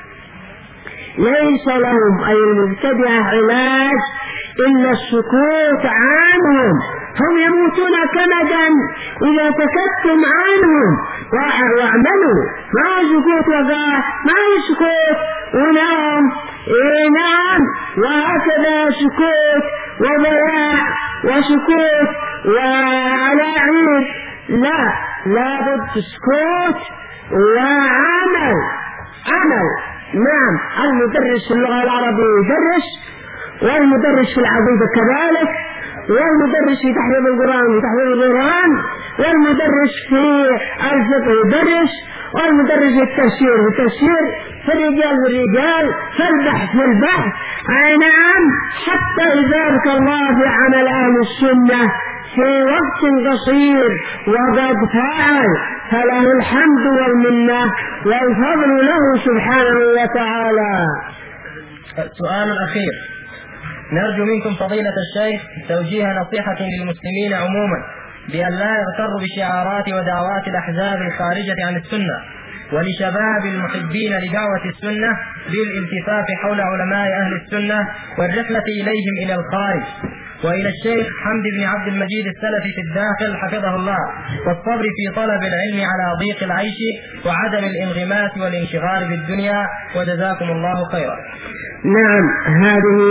ليس لهم أي المبتدعة علاج إلا السكوت عنهم، هم يموتون كمدا إذا سكتتم عنهم واعملوا. ما هو سكوت وقال، ما هو سكوت ونام، إيه نعم، وهكذا سكوت وضياع وسكوت وعلاعيب، لا، لابد سكوت وعمل. عمل، نعم. المدرس في اللغة العربية يدرس، والمدرس في العقيدة كذلك، والمدرس في تحفيظ القرآن وتحفيظ القرآن، والمدرس في الفقه يدرس، والمدرس في التفسير والتفسير، في الرجال والرجال، في البحث والبحث. أي نعم، حتى يبارك الله في عمل أهل السنة في وقت قصير وقد فعل، فله الحمد والمنة والفضل له سبحانه وتعالى. السؤال الأخير: نرجو منكم فضيلة الشيخ توجيه نصيحة للمسلمين عموما بأن لا يغتروا بشعارات ودعوات الأحزاب الخارجة عن السنة، ولشباب المحبين لدعوة السنة بالالتفاف حول علماء أهل السنة والرحلة إليهم إلى الخارج، وإلى الشيخ حمد بن عبد المجيد السلفي في الداخل حفظه الله، والصبر في طلب العلم على ضيق العيش وعدم الانغماس والانشغال بالدنيا، وجزاكم الله خيرا. نعم، هذه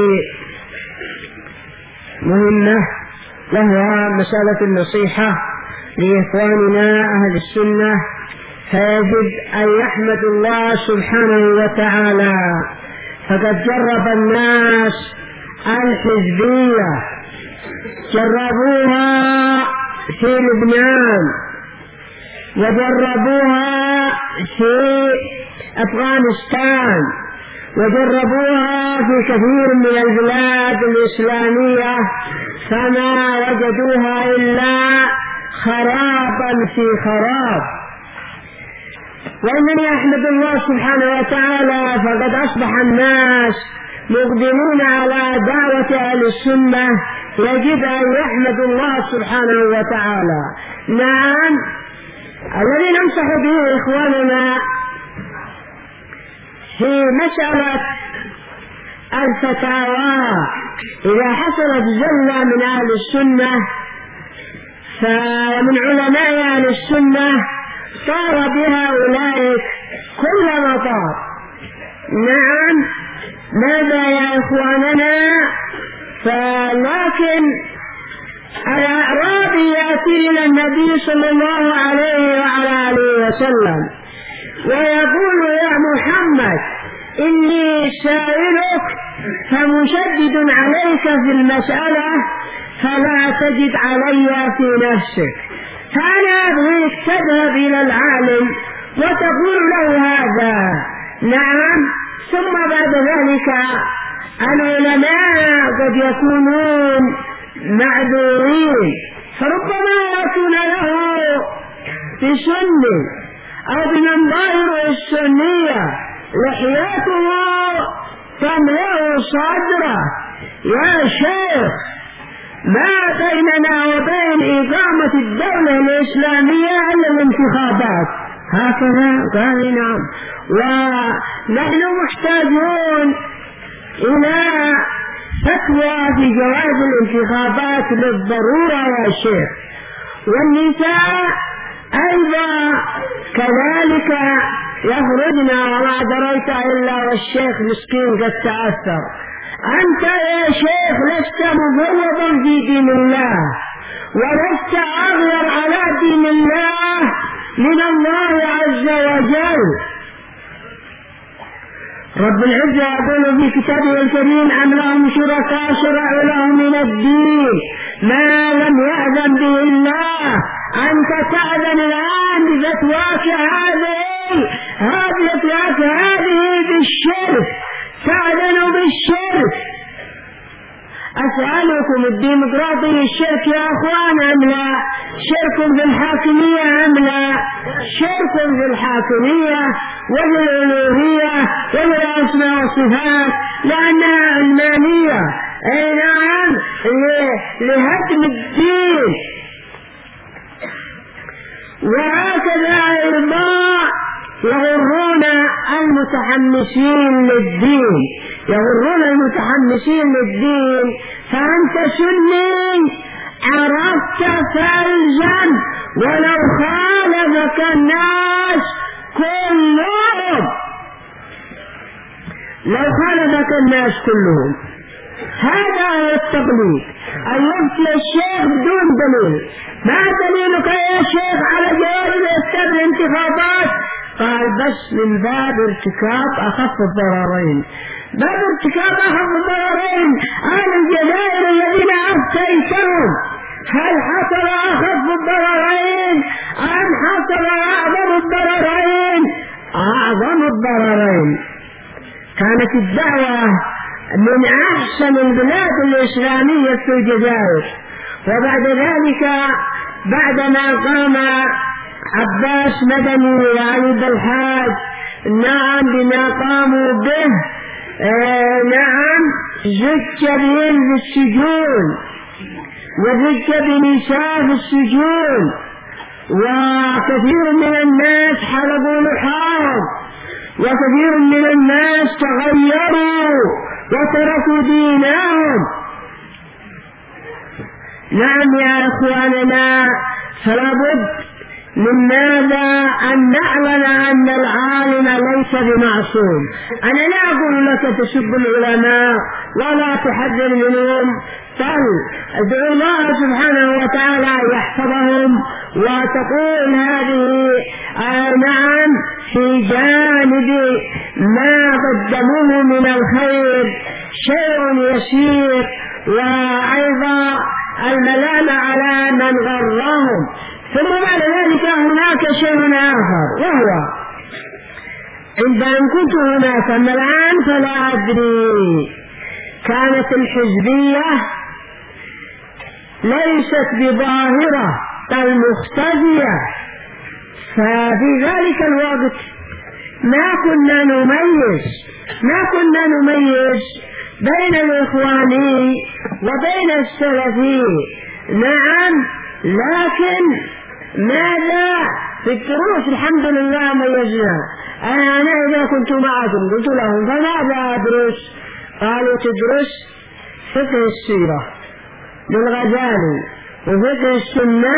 مهمة، وهو مسألة النصيحة لإخواننا أهل السنة، فيجب أن يحمد الله سبحانه وتعالى، فقد جرب الناس الحزبية، جربوها في لبنان، وجربوها في أفغانستان، وجربوها في كثير من البلاد الإسلامية، فما وجدوها إلا خرابا في خراب. وإنني أحمد الله سبحانه وتعالى، فقد أصبح الناس مقدمون على دعوة أهل السنة، يجب أن يحمد الله سبحانه وتعالى. نعم، الذي ننصح به إخواننا في مسألة الفتاوى، إذا حصلت زلة من أهل السنة فمن علماء أهل السنة طار بها أولئك كل مطار. نعم، ماذا يا إخواننا؟ فلكن الأعرابي يأتي إلى النبي صلى الله عليه وعلى آله وسلم ويقول: يا محمد، إني سائلك فمشدد عليك في المسألة، فلا تجد علي في نفسك، فأنا أبغيك تذهب إلى العالم وتقول له هذا. نعم، ثم بعد ذلك العلماء قد يكونون معذورين، فربما يكون له بسنة أو بمن ظاهر السنية لحياته تملأ صدره. يا شيخ، ما بيننا وبين إقامة الدولة الإسلامية إلا الانتخابات. هكذا قال: نعم، ونحن محتاجون إلى فتوى في جواز الانتخابات للضرورة يا شيخ. والنساء أيضا كذلك يخرجنا، وما دريت إلا والشيخ مسكين قد تأثر. أنت يا شيخ لست مفوضا في دين الله، ولست أغير على دين الله من الله عز وجل. رب العزة يقول في كتابه الكريم: أم لهم شركاء شرعوا لهم من الدين ما لم يأذن به الله. أنت تأذن الآن بفتواك هذه هذه فتواك هذه بالشرك، تأذن بالشرك. أسألكم: الديمقراطية الشرك يا أخوان أم لا؟ شرك في الحاكمية أم لا؟ شرك في الحاكمية وفي الألوهية وفي الأسماء والصفات، لأنها علمانية. أي نعم، لهدم الدين. وهكذا إرضاء يغرون المتحمسين للدين، يغرون المتحمسين للدين. فأنت سني عرفت فالزم ولو خالفك الناس كلهم، لو خالفك الناس كلهم. هذا هو التقليد، أن يفتي الشيخ بدون دليل. ما دليلك يا شيخ على جواز الإفتاء بالانتخابات؟ قال بس من باب ارتكاب أخف الضررين. باب ارتكاب أخف الضررين. أهل الجزائر الذين أفتيتهم هل حصل أخف الضررين أم حصل أعظم الضررين؟ أعظم الضررين. كانت الدعوة من أحسن البلاد الإسلامية في الجزائر، وبعد ذلك بعدما قام عباس مدني وعلي بالحاج نعم بما قاموا به آه نعم زج بهم في السجون وزج بنساء في السجون، وكثير من الناس حلقوا لحاهم، وكثير من الناس تغيروا وتركوا دينهم. نعم يا إخواننا، فلا بد من ماذا؟ أن نعلم أن العالم ليس بمعصوم. أنا لا أقول لك تسب العلماء ولا تحذر منهم، بل ادعو الله سبحانه وتعالى يحفظهم، وتقول هذه آه نعم في جانب ما قدموه من الخير شيء يسير، وأيضا الملام على من غرهم. ثم بعد ذلك هناك شيء آخر، وهو عند أن كنت هناك أما الآن فلا أدري، كانت الحزبية ليست بظاهرة بل مختفية. ففي ذلك الوقت ما كنا نميز ما كنا نميز بين الإخواني وبين السلفي. نعم، لكن ماذا في الدروس الحمد لله ميزنا. أنا إذا كنت معكم قلت لهم فماذا أدرس؟ قالوا تدرس فقه السيرة للغزالي وفقه السنة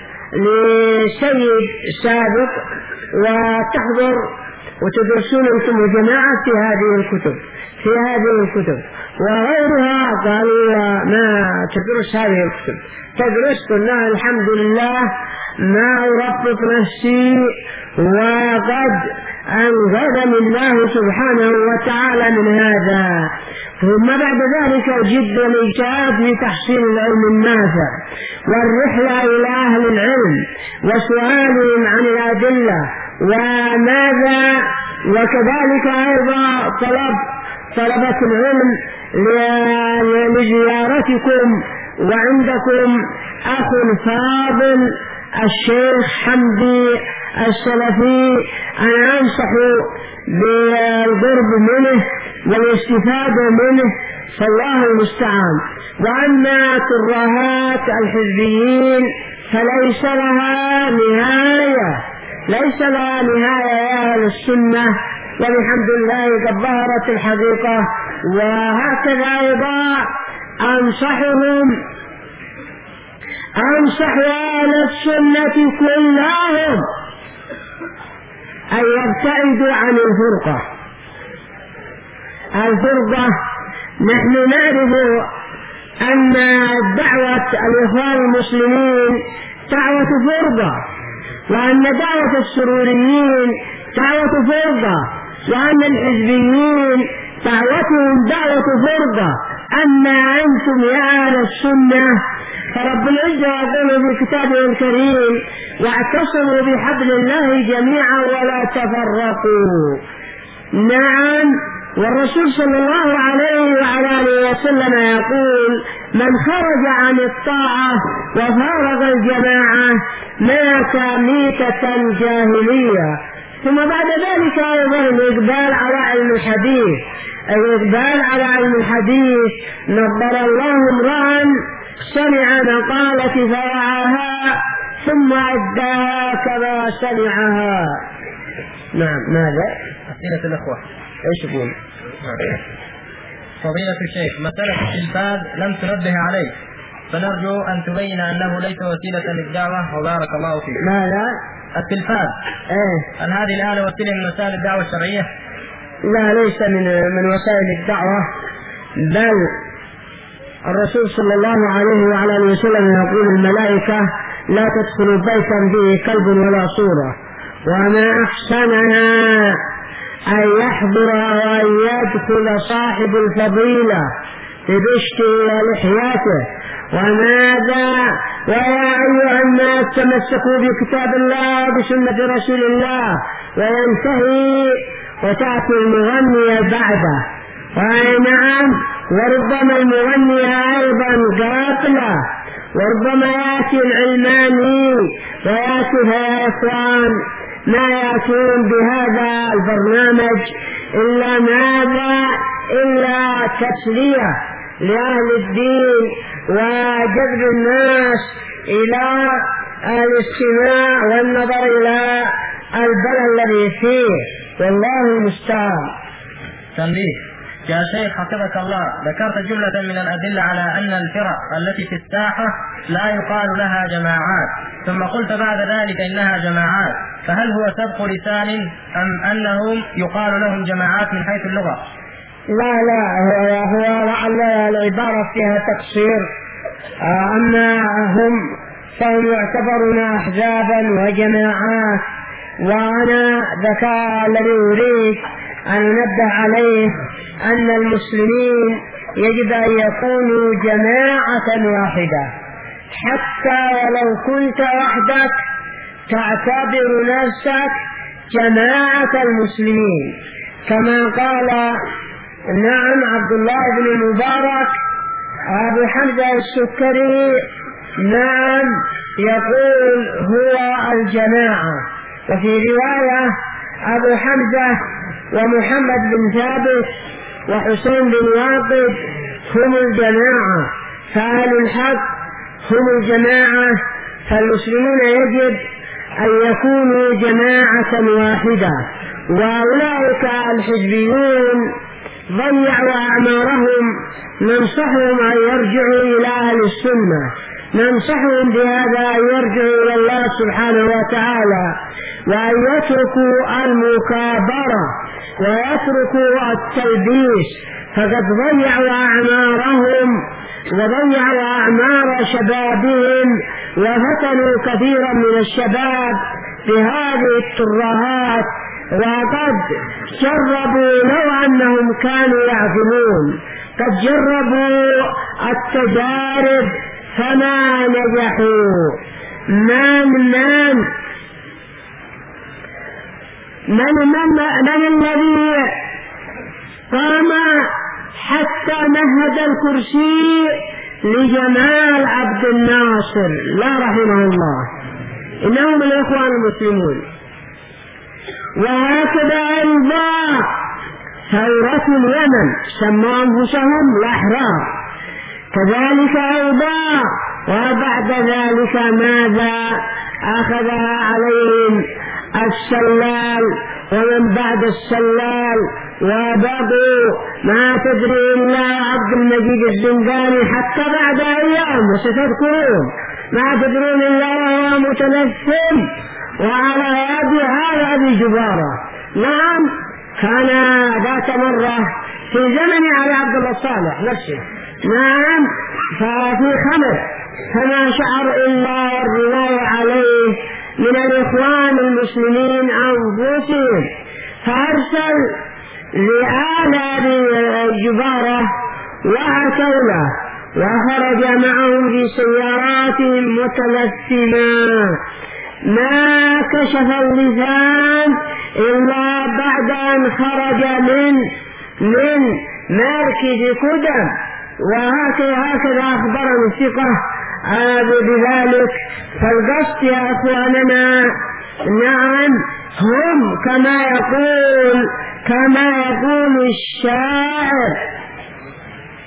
لسيد سابق، وتحضر وتدرسون أنتم وجماعة في هذه الكتب في هذه الكتب وغيرها. قالوا ما تدرس هذه الكتب، تدرس. قلنا الحمد لله ما أربط نفسي، وقد أنقذني الله سبحانه وتعالى من هذا. ثم بعد ذلك جد الاجتهاد في تحصيل العلم النافع، والرحلة إلى أهل العلم وسؤالهم عن الأدلة وماذا، وكذلك أيضا طلب طلبة العلم لزيارتكم. وعندكم أخ فاضل الشيخ حمدي السلفي، أنا أنصح بالقرب منه والاستفادة منه، فالله المستعان. وأما ترهات الحزبيين فليس لها نهاية ليس لها نهاية يا أهل السنة، والحمد لله قد ظهرت الحقيقة. وهكذا أيضا أنصحهم أنصح أهل السنة كلهم أن يبتعدوا عن الفرقة. الفرقة نحن نعرف أن دعوة الإخوان المسلمين دعوة فرقة، وأن دعوة السروريين دعوة فرقة، وأن الحزبيين دعوتهم دعوة فرقة. أما أنتم يا أهل السنة فرب العزة يقول في كتابه الكريم: واعتصموا بحبل الله جميعا ولا تفرقوا. نعم، والرسول صلى الله عليه وعلى آله وسلم يقول: من خرج عن الطاعة وفارق الجماعة مات ميتة جاهلية. ثم بعد ذلك أيضا الإقبال على علم الحديث الإقبال على علم الحديث نظر الله امرأ سمع مقالة فوعاها ثم أداها كما سمعها. نعم. ماذا؟ أسئلة الأخوة. إيش يقول؟ فضيلة الشيخ، مسألة التلفاز لم تنبه عليه، فنرجو أن تبين أنه ليس وسيلة للدعوة وبارك الله فيك. ماذا؟ التلفاز إيه؟ هل هذه الآلة وسيلة من وسائل الدعوة الشرعية؟ لا، ليس من من وسائل الدعوة، بل الرسول صلى الله عليه وعلى اله وسلم يقول الملائكة لا تدخل بيتا فيه كلب ولا صورة، وما أحسنها أن يحضر وأن يدخل صاحب الفضيلة ببشته ولحياته. وماذا؟ ويا أيها الناس تمسكوا بكتاب الله وبسنة رسول الله، وينتهي وتأتي المغنية بعده. وأي نعم، وربما المغنية أيضا قاتلة، وربما يأتي العلماني ويأتي يا إخوان ما يأتون بهذا البرنامج إلا ماذا؟ إلا تسلية لأهل الدين وجذب الناس إلى الاستماع والنظر إلى البلد الذي فيه، والله المستعان. تنبيه يا شيخ حفظك الله، ذكرت جملة من الأدلة على أن الفرق التي في الساحة لا يقال لها جماعات، ثم قلت بعد ذلك إنها جماعات، فهل هو سبق لسان أم أنهم يقال لهم جماعات من حيث اللغة؟ لا لا، هو لعل العبارة فيها تقصير، أما هم فهم يعتبرون أحزابا وجماعات. وأنا ذكاء الذي أريد أن ننبه عليه أن المسلمين يجب أن يكونوا جماعة واحدة، حتى ولو كنت وحدك تعتبر نفسك جماعة المسلمين، كما قال نعم عبد الله بن المبارك أبو حمزة السكري، نعم يقول هو الجماعة. وفي رواية أبو حمزة ومحمد بن ثابت وحسين بن واقد هم الجماعة، فأهل الحق هم الجماعة، فالمسلمون يجب أن يكونوا جماعة واحدة. وأولئك الحزبيون ضيعوا أعمارهم، ننصحهم أن يرجعوا إلى أهل السنة، ننصحهم بهذا أن يرجعوا إلى الله سبحانه وتعالى، وأن يتركوا المكابرة ويتركوا التلبيس، فقد ضيعوا أعمارهم وضيعوا أعمار شبابهم وفتنوا كثيرا من الشباب بهذه الترهات، وقد جربوا لو أنهم كانوا يعقلون قد جربوا التجارب فما نجحوا. من من من من, من الذي قام حتى مهد الكرسي لجمال عبد الناصر لا رحمه الله؟ إنهم الإخوان المسلمون. وهكذا أيضا ثورة اليمن سموا أنفسهم الأحرار، كذلك أيضا. وبعد ذلك ماذا؟ أخذها عليهم السلال ومن بعد السلال، وبقوا ما تدري إلا عبد المجيد الزنداني حتى بعد أيام، وستذكرون ما تدرون إلا وهو متنفذ وعلى يد هذا أبي جبارة. نعم كان ذات مرة في زمن على عبد الله الصالح نفسه، نعم ففي خمر، فما شعر إلا الرواية عليه من الإخوان المسلمين أنفسهم، فأرسل لآل أبي جبارة وأتوا له، وخرج معهم في سياراتهم متلثما، ما كشف اللسان إلا بعد أن خرج من من مركز قدم. وهكذا هكذا أخبرنا الثقة بذلك. فالقصد يا أخواننا نعم هم كما يقول كما يقول الشاعر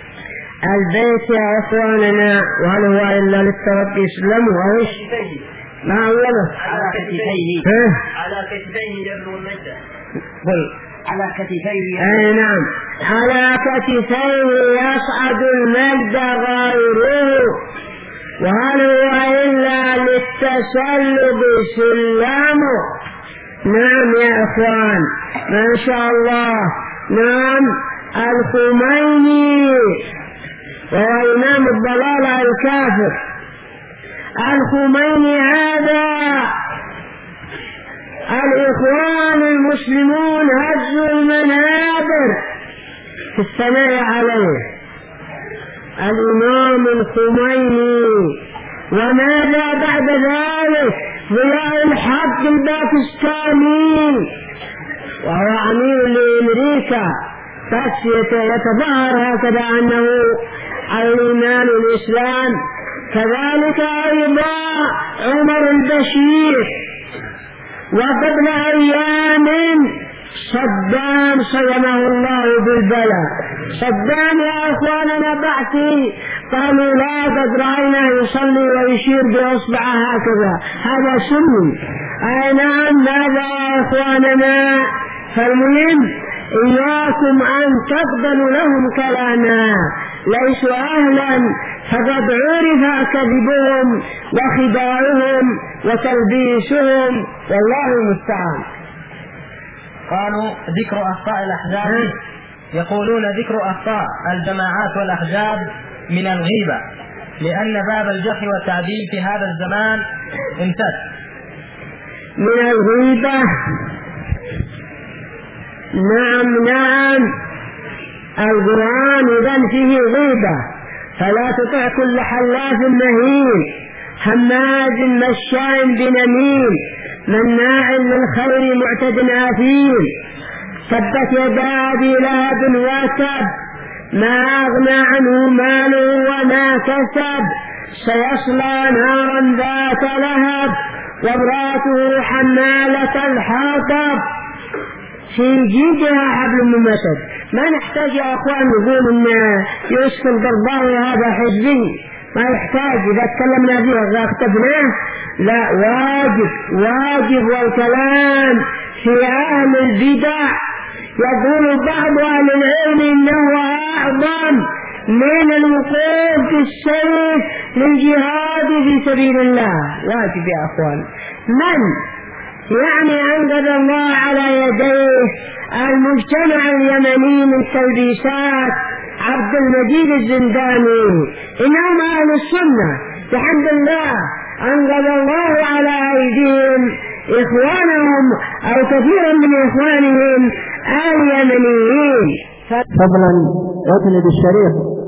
البيت يا أخواننا، وهل هو إلا للتربي يسلم وإيش ما أوله على كتفيه ها؟ على كتفيه يبلغ المجد. قل على كتفيه. أي نعم، على كتفيه يصعد المجد غيره، وهل هو إلا للتسلب سلامه؟ نعم يا إخوان، ما شاء الله. نعم، الخميني وهو إمام الضلال الكافر، الخميني هذا الإخوان المسلمون هزوا المنابر في الثناء عليه، الإمام الخميني. وماذا بعد ذلك؟ ضياء الحق الباكستاني وهو عميل لأمريكا، بس يتظاهر هكذا أنه الإيمان الإسلام. كذلك أيضا عمر البشير. وقبل أيام صدام صيمه الله بالبلاء. صدام يا أخواننا بعثي قالوا لا قد رأينا يصلي ويشير بأصبعه هكذا، هذا سني. أي نعم، ماذا يا أخواننا؟ فالمهم إياكم أن تقبلوا لهم كلاما، ليسوا أهلا، فقد عرف كذبهم وخداعهم وتلبيسهم، والله المستعان. قالوا ذكر أخطاء الأحزاب، يقولون ذكر أخطاء الجماعات والأحزاب من الغيبة، لأن باب الجرح والتعديل في هذا الزمان امتد. من الغيبة؟ نعم نعم، القرآن إذن فيه غيبة، فلا تطع كل حلاف مهين هماز مشاء بنميم مناع للخير معتد آثيم تبت يدا أبي لهب وتب ما أغنى عنه ماله وما كسب سيصلى نارا ذات لهب وامرأته حمالة الحطب في جيدها حبل ممسد. ما نحتاج يا أخوان نقول إن يوسف القرضاوي هذا حزبي، ما يحتاج. إذا تكلمنا فيه إذا اختبناه لا، واجب واجب. والكلام في أهل البدع يقول بعض أهل العلم إنه أعظم من الوقوف في السيف للجهاد في سبيل الله. واجب يا أخوان. من يعني أنقذ الله على يديه المجتمع اليمني من تلبيسات عبد المجيد الزنداني، إنهم أهل السنة بحمد الله، أنقذ الله على أيديهم إخوانهم أو كثيرا من إخوانهم اليمنيين. فضلا واتلد الشريف.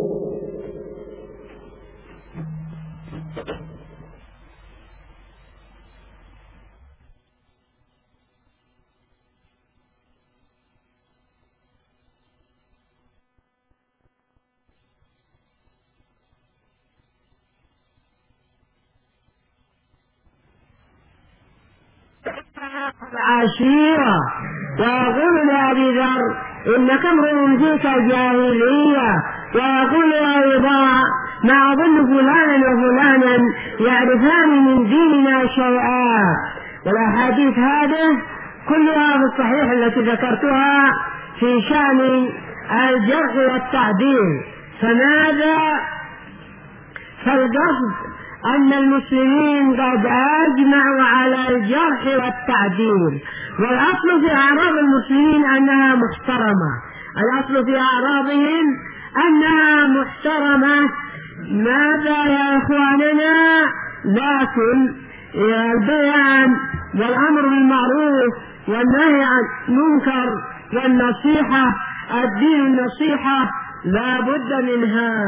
عشيرة ويقول لأبي ذر إنك امرؤ فيك جاهلية، ويقول أيضا ما أظن فلانا وفلانا يعرفان من ديننا شيئا. والأحاديث هذه كلها في الصحيح التي ذكرتها في شأن الجرح والتعديل. فماذا؟ فالقصد أن المسلمين قد أجمعوا على الجرح والتعديل، والأصل في أعراض المسلمين أنها محترمة، الأصل في أعراضهم أنها محترمة. ماذا يا إخواننا؟ لكن البيان والأمر بالمعروف والنهي عن المنكر والنصيحة، الدين النصيحة لا بد منها.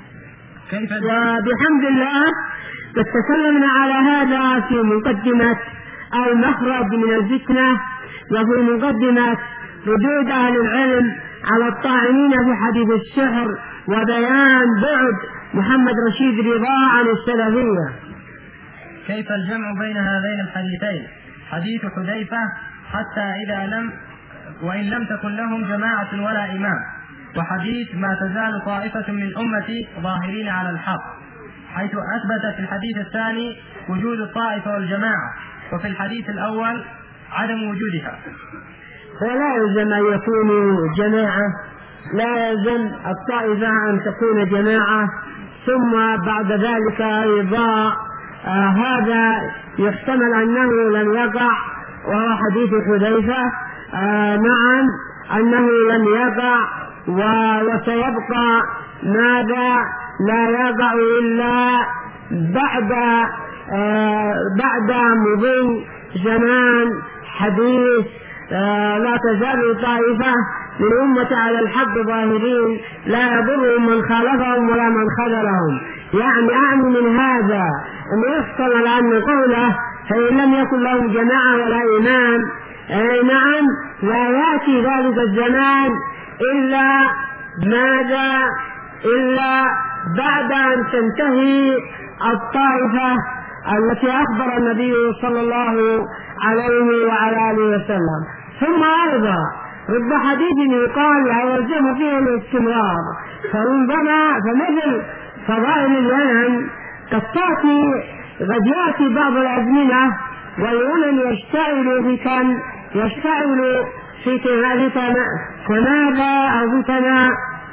وبحمد الله تكلمنا على هذا في مقدمة المخرج من الفتنة، وفي مقدمة ردود أهل العلم على الطاعنين في حديث السحر، وبيان بعد محمد رشيد رضا عن السلفية. كيف الجمع بين هذين الحديثين؟ حديث حذيفة حتى إذا لم وإن لم تكن لهم جماعة ولا إمام، وحديث ما تزال طائفة من أمتي ظاهرين على الحق. حيث أثبت في الحديث الثاني وجود الطائفة والجماعة، وفي الحديث الأول عدم وجودها. فلا يلزم أن يكونوا جماعة، لا يلزم الطائفة أن تكون جماعة. ثم بعد ذلك أيضا آه هذا يحتمل أنه لم يقع، وهو حديث حذيفة آه نعم أنه لم يقع، وسيبقى ماذا لا يقع إلا بعد آه بعد مضي زمان حديث آه لا تزال طائفة من أمة على الحق ظاهرين لا يضرهم من خالفهم ولا من خذلهم. يعني أعني من هذا أن يحتمل أن قوله فإن لم يكن لهم جماعة ولا إمام، أي نعم لا يأتي ذلك الزمان إلا ماذا إلا بعد أن تنتهي الطائفة التي أخبر النبي صلى الله عليه وعلى آله وسلم. ثم أيضا رب حديث يقال لا يلزم فيه الاستمرار، فربما فمثل فضائل اليمن قد تأتي قد يأتي بعض الأزمنة واليمن يشتعل في كان يشتعل في فتنة فماذا أو فتنة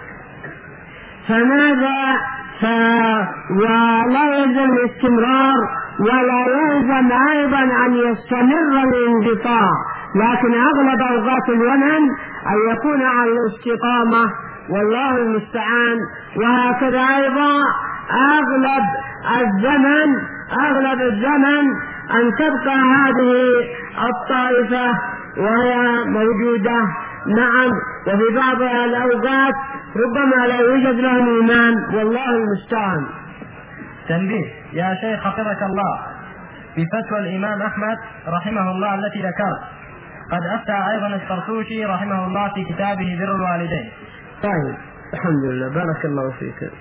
فماذا ف... ولا يلزم الاستمرار ولا يلزم أيضا أن يستمر الانقطاع، لكن أغلب أوقات اليمن أن يكون على الاستقامة والله المستعان. وهكذا أيضا أغلب الزمن أغلب الزمن أن تبقى هذه الطائفة وهي موجودة نعم، وفي بعض الأوقات ربما لا يوجد لهم إيمان والله المستعان. تنبيه يا شيخ حفظك الله، في فتوى الإمام أحمد رحمه الله التي ذكرت قد أفتى أيضا الطرطوشي رحمه الله في كتابه بر الوالدين. طيب الحمد لله بارك الله فيك.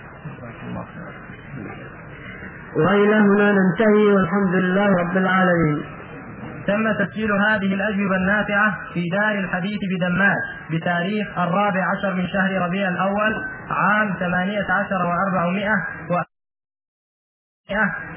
وإلى هنا ننتهي والحمد لله رب العالمين. تم تسجيل هذه الأجوبة النافعة في دار الحديث بدماج بتاريخ الرابع عشر من شهر ربيع الأول عام ثمانية عشر وأربعمائة